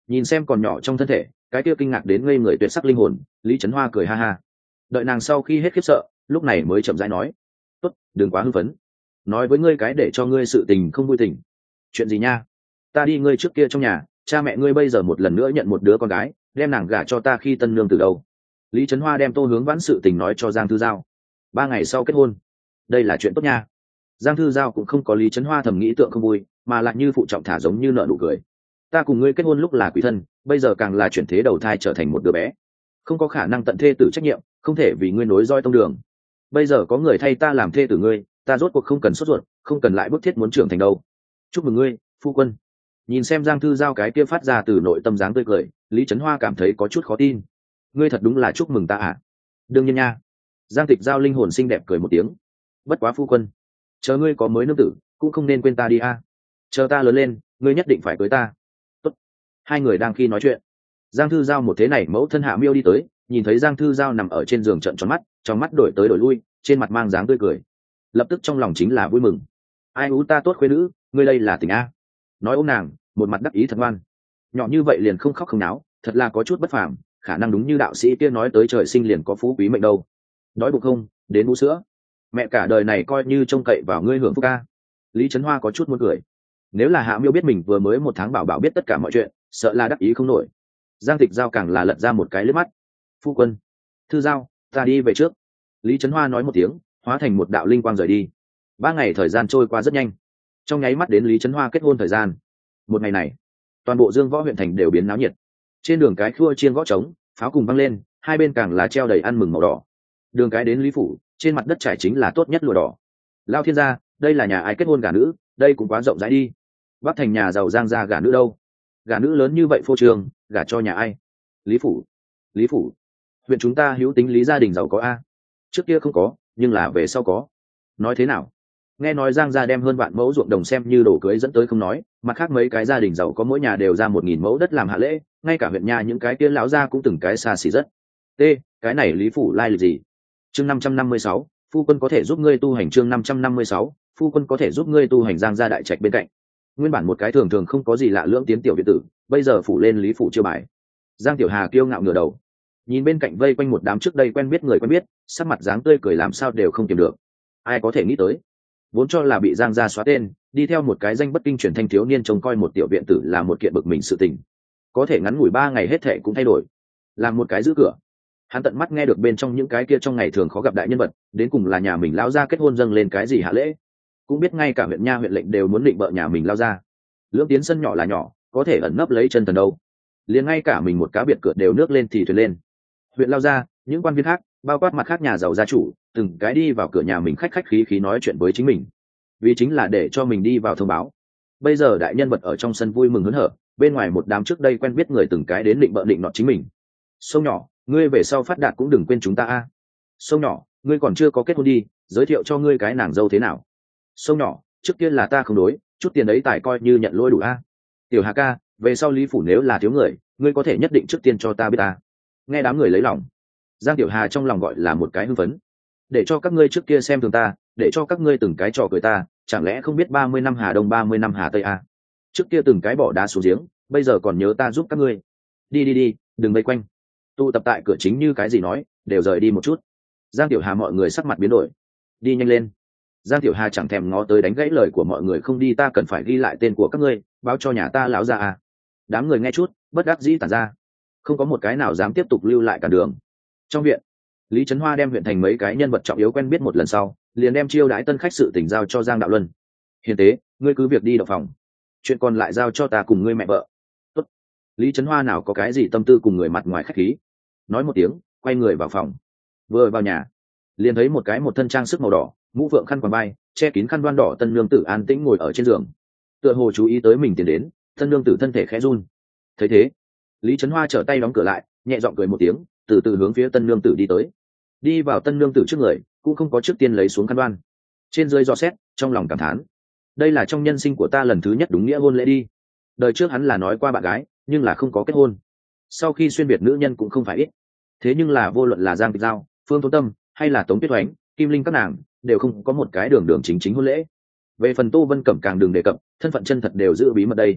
Nhìn xem còn nhỏ trong thân thể cái kia kinh ngạc đến ngây người tuyệt sắc linh hồn, Lý Trấn Hoa cười ha ha. Đợi nàng sau khi hết khiếp sợ, lúc này mới chậm rãi nói: tốt, đừng quá hưng phấn, nói với ngươi cái để cho ngươi sự tình không vui tình. Chuyện gì nha? Ta đi ngươi trước kia trong nhà, cha mẹ ngươi bây giờ một lần nữa nhận một đứa con gái, đem nàng gả cho ta khi tân nương từ đâu. Lý Trấn Hoa đem Tô Hướng Vãn sự tình nói cho Giang Thư Giao. Ba ngày sau kết hôn, đây là chuyện tốt nha. Giang Thư Giao cũng không có Lý Trấn Hoa thầm nghĩ tượng không vui, mà lại như phụ trọng thả giống như nợ nụ cười. Ta cùng ngươi kết hôn lúc là quỷ thân, bây giờ càng là chuyển thế đầu thai trở thành một đứa bé, không có khả năng tận thê tử trách nhiệm, không thể vì ngươi nối roi tông đường. Bây giờ có người thay ta làm thê tử ngươi, ta rốt cuộc không cần sốt ruột, không cần lại bức thiết muốn trưởng thành đâu. Chúc mừng ngươi, phu quân. Nhìn xem Giang Thư Giao cái kia phát ra từ nội tâm dáng tươi cười, Lý Trấn Hoa cảm thấy có chút khó tin. Ngươi thật đúng là chúc mừng ta à? Đương nhiên nha. Giang Tịch Giao linh hồn xinh đẹp cười một tiếng. Bất quá phu quân, chờ ngươi có mới nương tử, cũng không nên quên ta đi a. Chờ ta lớn lên, ngươi nhất định phải cưới ta. Tốt. Hai người đang khi nói chuyện, Giang Thư Giao một thế này mẫu thân Hạ Miêu đi tới, nhìn thấy Giang Thư Giao nằm ở trên giường trợn tròn mắt, trong mắt đổi tới đổi lui, trên mặt mang dáng tươi cười, lập tức trong lòng chính là vui mừng. Ai ú ta tốt khuê nữ, ngươi đây là tình a. Nói ôm nàng, một mặt đắc ý thật ngoan. Nhỏ như vậy liền không khóc không náo, thật là có chút bất phàm, khả năng đúng như đạo sĩ kia nói tới trời sinh liền có phú quý mệnh đâu. Đói bụng không, đến bú sữa. Mẹ cả đời này coi như trông cậy vào ngươi hưởng phúc ca. Lý Trấn Hoa có chút muốn cười. Nếu là Hạ Miêu biết mình vừa mới một tháng bảo bảo biết tất cả mọi chuyện, sợ là đắc ý không nổi. Giang Tịch Giao càng là lật ra một cái liếc mắt. Phu quân, Thư Giao, ta đi về trước. Lý Trấn Hoa nói một tiếng, hóa thành một đạo linh quang rời đi. Ba ngày thời gian trôi qua rất nhanh, trong nháy mắt đến Lý Trấn Hoa kết hôn thời gian. Một ngày này, toàn bộ Dương Võ huyện thành đều biến náo nhiệt. Trên đường cái khua chiên gõ trống, pháo cùng văng lên, hai bên càng là treo đầy ăn mừng màu đỏ. Đường cái đến Lý phủ, trên mặt đất trải chính là tốt nhất lụa đỏ. Lao thiên gia, đây là nhà ai kết hôn gả nữ, đây cũng quá rộng rãi đi. Bắc thành nhà giàu Giang gia gả nữ đâu? Gả nữ lớn như vậy phô trương, gả cho nhà ai? Lý phủ. Lý phủ. Huyện chúng ta hữu tính Lý gia đình giàu có a. Trước kia không có, nhưng là về sau có. Nói thế nào? Nghe nói Giang gia đem hơn vạn mẫu ruộng đồng xem như đồ cưới dẫn tới không nói, mặt khác mấy cái gia đình giàu có mỗi nhà đều ra một nghìn mẫu đất làm hạ lễ, ngay cả huyện nhà những cái kia lão gia cũng từng cái xa xỉ rất. T, cái này Lý phủ lai lịch gì? Chương năm trăm năm mươi sáu, phu quân có thể giúp ngươi tu hành. Chương năm trăm năm mươi sáu, phu quân có thể giúp ngươi tu hành. Giang gia đại trạch bên cạnh, nguyên bản một cái thường thường không có gì lạ lưỡng tiến tiểu viện tử, bây giờ phủ lên Lý phủ chiêu bài. Giang Tiểu Hà kiêu ngạo ngửa đầu, nhìn bên cạnh vây quanh một đám trước đây quen biết người quen biết, sắc mặt dáng tươi cười làm sao đều không kiềm được. Ai có thể nghĩ tới, vốn cho là bị Giang gia xóa tên, đi theo một cái danh bất kinh truyền thanh thiếu niên trông coi một tiểu viện tử là một kiện bực mình sự tình, có thể ngắn ngủi ba ngày hết thệ cũng thay đổi. Làm một cái giữ cửa, hắn tận mắt nghe được bên trong những cái kia trong ngày thường khó gặp đại nhân vật, đến cùng là nhà mình lão gia kết hôn dâng lên cái gì hạ lễ, cũng biết ngay cả huyện nha huyện lệnh đều muốn định bợ nhà mình lao ra. Lưỡng tiến sân nhỏ là nhỏ, có thể ẩn nấp lấy chân thần đâu, liền ngay cả mình một cá biệt cửa đều nước lên thì thuyền lên. Huyện lao ra, những quan viên khác, bao quát mặt khác nhà giàu gia chủ, từng cái đi vào cửa nhà mình khách khách khí khí nói chuyện với chính mình, vì chính là để cho mình đi vào thông báo. Bây giờ đại nhân vật ở trong sân vui mừng hớn hở, bên ngoài một đám trước đây quen biết người từng cái đến định bợ định nọ chính mình. Sông nhỏ, ngươi về sau phát đạt cũng đừng quên chúng ta a. Sông nhỏ, ngươi còn chưa có kết hôn đi, giới thiệu cho ngươi cái nàng dâu thế nào. Sông nhỏ, trước kia là ta không đối, chút tiền ấy tài coi như nhận lỗi đủ a. Tiểu Hà ca, về sau Lý phủ nếu là thiếu người, ngươi có thể nhất định trước tiên cho ta biết ta. Nghe đám người lấy lòng, Giang Tiểu Hà trong lòng gọi là một cái hưng phấn. Để cho các ngươi trước kia xem thường ta, để cho các ngươi từng cái trò cười ta, chẳng lẽ không biết ba mươi năm Hà Đông ba mươi năm Hà Tây a? Trước kia từng cái bỏ đá xuống giếng, bây giờ còn nhớ ta giúp các ngươi. Đi đi đi, đừng vây quanh. Tụ tập tại cửa chính như cái gì nói, đều rời đi một chút. Giang Tiểu Hà mọi người sắc mặt biến đổi. Đi nhanh lên. Giang Tiểu Hà chẳng thèm ngó tới đánh gãy lời của mọi người, không đi ta cần phải ghi lại tên của các ngươi, báo cho nhà ta lão gia à. Đám người nghe chút, bất đắc dĩ tản ra, không có một cái nào dám tiếp tục lưu lại cả đường. Trong viện, Lý Trấn Hoa đem huyện thành mấy cái nhân vật trọng yếu quen biết một lần sau, liền đem chiêu đãi tân khách sự tình giao cho Giang Đạo Luân. Hiền tế, ngươi cứ việc đi đậu phòng, chuyện còn lại giao cho ta cùng ngươi mẹ vợ. Tốt. Lý Trấn Hoa nào có cái gì tâm tư cùng người mặt ngoài khách khí, nói một tiếng, quay người vào phòng. Vừa vào nhà, liền thấy một cái một thân trang sức màu đỏ, mũ phượng khăn quàng vai, che kín khăn đoan đỏ tân nương tử an tĩnh ngồi ở trên giường, tựa hồ chú ý tới mình tiến đến. Tân nương tử thân thể khẽ run. Thấy thế, Lý Trấn Hoa trở tay đóng cửa lại, nhẹ giọng cười một tiếng, từ từ hướng phía tân nương tử đi tới. Đi vào tân nương tử trước người, cũng không có trước tiên lấy xuống khăn đoan, trên dưới dò xét, trong lòng cảm thán, đây là trong nhân sinh của ta lần thứ nhất đúng nghĩa hôn lễ đi. Đời trước hắn là nói qua bạn gái, nhưng là không có kết hôn. Sau khi xuyên biệt nữ nhân cũng không phải ít, thế nhưng là vô luận là Giang Tịch Giao, Phương Tố Tâm hay là Tống Tuyết Oánh, Kim Linh các nàng đều không có một cái đường đường chính chính hôn lễ. Về phần Tô Vân Cẩm càng đừng đề cập, thân phận chân thật đều giữ bí mật đây.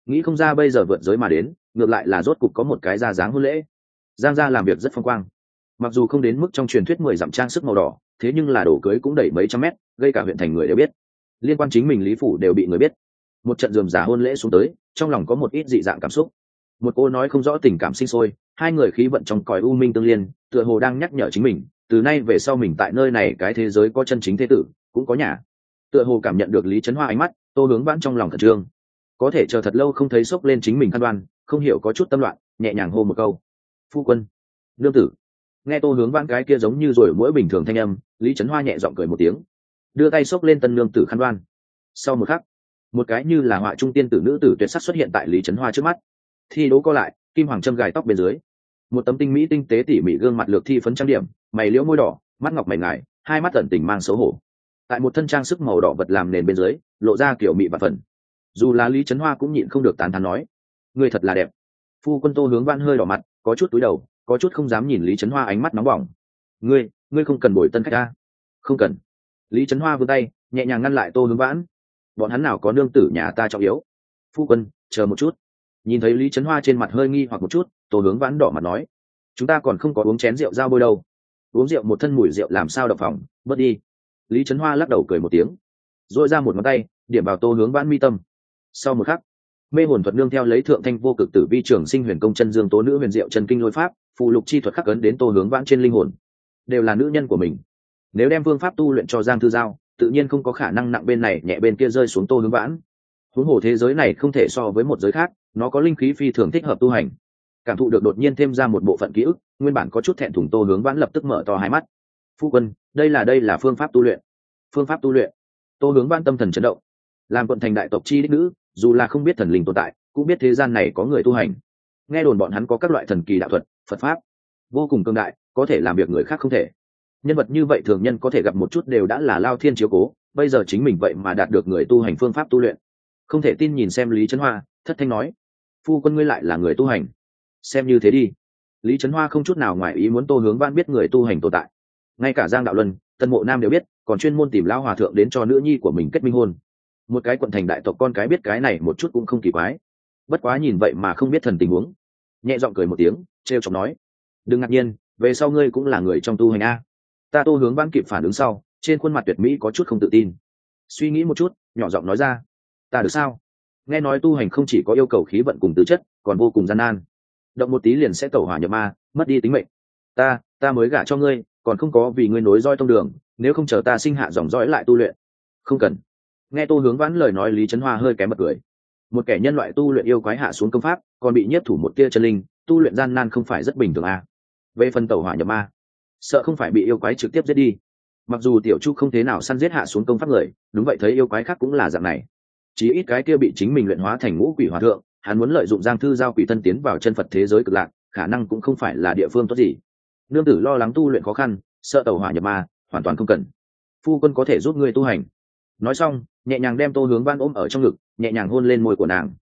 nghĩ không ra bây giờ vượt giới mà đến, ngược lại là rốt cục có một cái ra dáng hôn lễ. Giang gia làm việc rất phong quang, mặc dù không đến mức trong truyền thuyết mười dặm trang sức màu đỏ, thế nhưng là đồ cưới cũng đẩy mấy trăm mét, gây cả huyện thành người đều biết, liên quan chính mình Lý phủ đều bị người biết. Một trận rườm rà hôn lễ xuống tới, trong lòng có một ít dị dạng cảm xúc. Một cô nói không rõ tình cảm sinh sôi, hai người khí vận trong cõi u minh tương liên, tựa hồ đang nhắc nhở chính mình, từ nay về sau mình tại nơi này cái thế giới có chân chính thế tử, cũng có nhà. Tựa hồ cảm nhận được Lý Chấn Hoa ánh mắt, Tô Hướng Vãn trong lòng khẩn trương, có thể chờ thật lâu không thấy sốc lên chính mình khăn đoan, không hiểu có chút tâm loạn, nhẹ nhàng hô một câu: phu quân, nương tử. Nghe Tô Hướng Vãn cái kia giống như rồi mỗi bình thường thanh âm, Lý Chấn Hoa nhẹ giọng cười một tiếng, đưa tay xốc lên tân nương tử khăn đoan. Sau một khắc, một cái như là họa trung tiên tử nữ tử tuyệt sắc xuất hiện tại Lý Chấn Hoa trước mắt. Thi đố co lại, kim hoàng châm gài tóc bên dưới, một tấm tinh mỹ tinh tế tỉ mỉ gương mặt lược thi phấn trang điểm, mày liễu môi đỏ, mắt ngọc mày ngài, hai mắt tẩn tình mang xấu hổ. Tại một thân trang sức màu đỏ vật làm nền bên dưới, lộ ra kiểu mị và phần. Dù là Lý Chấn Hoa cũng nhịn không được tán thán nói: người thật là đẹp. Phu quân. Tô Hướng Vãn hơi đỏ mặt, có chút cúi đầu, có chút không dám nhìn Lý Chấn Hoa ánh mắt nóng bỏng. ngươi ngươi không cần bồi tân khách ta. Không cần. Lý Chấn Hoa vươn tay nhẹ nhàng ngăn lại Tô Hướng Vãn. Bọn hắn nào có nương tử nhà ta trọng yếu. Phu quân, chờ một chút. Nhìn thấy Lý Chấn Hoa trên mặt hơi nghi hoặc một chút, Tô Hướng Vãn đỏ mặt nói: chúng ta còn không có uống chén rượu giao bôi đâu. Uống rượu một thân mùi rượu làm sao đập phòng, bớt đi. Lý Chấn Hoa lắc đầu cười một tiếng, dội ra một ngón tay điểm vào Tô Hướng Vãn mi tâm. Sau một khắc, mê hồn thuật nương theo lấy thượng thanh vô cực tử vi trường sinh huyền công chân dương tố nữ huyền diệu chân kinh lôi pháp phụ lục chi thuật khắc ấn đến Tô Hướng Vãn trên linh hồn, đều là nữ nhân của mình. Nếu đem phương pháp tu luyện cho Giang Thư Giao, tự nhiên không có khả năng nặng bên này nhẹ bên kia rơi xuống Tô Hướng Vãn. Huống hồ thế giới này không thể so với một giới khác, nó có linh khí phi thường thích hợp tu hành. Cảm thụ được đột nhiên thêm ra một bộ phận ký ức, nguyên bản có chút thẹn thùng Tô Hướng Vãn lập tức mở to hai mắt. Phu quân, đây là đây là phương pháp tu luyện. Phương pháp tu luyện. Tô Hướng Vãn tâm thần chấn động. Làm quận thành đại tộc chi đích nữ, dù là không biết thần linh tồn tại, cũng biết thế gian này có người tu hành. Nghe đồn bọn hắn có các loại thần kỳ đạo thuật, Phật pháp vô cùng cường đại, có thể làm việc người khác không thể. Nhân vật như vậy thường nhân có thể gặp một chút đều đã là lao thiên chiếu cố, bây giờ chính mình vậy mà đạt được người tu hành phương pháp tu luyện. Không thể tin nhìn xem Lý Chấn Hoa, thất thanh nói: phu quân ngươi lại là người tu hành. Xem như thế đi. Lý Chấn Hoa không chút nào ngoài ý muốn Tô Hướng Vãn biết người tu hành tồn tại. Ngay cả Giang Đạo Luân, Tân Mộ Nam đều biết, còn chuyên môn tìm lão hòa thượng đến cho nữ nhi của mình kết minh hôn. Một cái quận thành đại tộc con cái biết cái này một chút cũng không kỳ quái. Bất quá nhìn vậy mà không biết thần tình huống, nhẹ giọng cười một tiếng, trêu chọc nói: đừng ngạc nhiên, về sau ngươi cũng là người trong tu hành a. Ta Tô Hướng Vãn kịp phản ứng sau, trên khuôn mặt tuyệt mỹ có chút không tự tin, suy nghĩ một chút, nhỏ giọng nói ra: ta được sao? Nghe nói tu hành không chỉ có yêu cầu khí vận cùng tư chất, còn vô cùng gian nan, động một tí liền sẽ tẩu hỏa nhập ma, mất đi tính mệnh. Ta, ta mới gả cho ngươi, còn không có vì ngươi nối roi tông đường, nếu không chờ ta sinh hạ dòng dõi lại tu luyện. Không cần. Nghe Tô Hướng Vãn lời nói, Lý Chấn Hoa hơi kém bật cười. Một kẻ nhân loại tu luyện yêu quái hạ xuống công pháp, còn bị nhiếp thủ một tia chân linh, tu luyện gian nan không phải rất bình thường à? Về phần tẩu hỏa nhập ma, sợ không phải bị yêu quái trực tiếp giết đi. Mặc dù Tiểu Chu không thế nào săn giết hạ xuống công pháp người, đúng vậy thấy yêu quái khác cũng là dạng này. Chỉ ít cái kia bị chính mình luyện hóa thành ngũ quỷ hòa thượng, hắn muốn lợi dụng Giang Thư Giao quỷ thân tiến vào chân Phật thế giới cực lạc, khả năng cũng không phải là địa phương tốt gì. Nương tử lo lắng tu luyện khó khăn, sợ tẩu hỏa nhập ma, hoàn toàn không cần. Phu quân có thể giúp ngươi tu hành. Nói xong, nhẹ nhàng đem Tô Hướng Vãn ôm ở trong ngực, nhẹ nhàng hôn lên môi của nàng.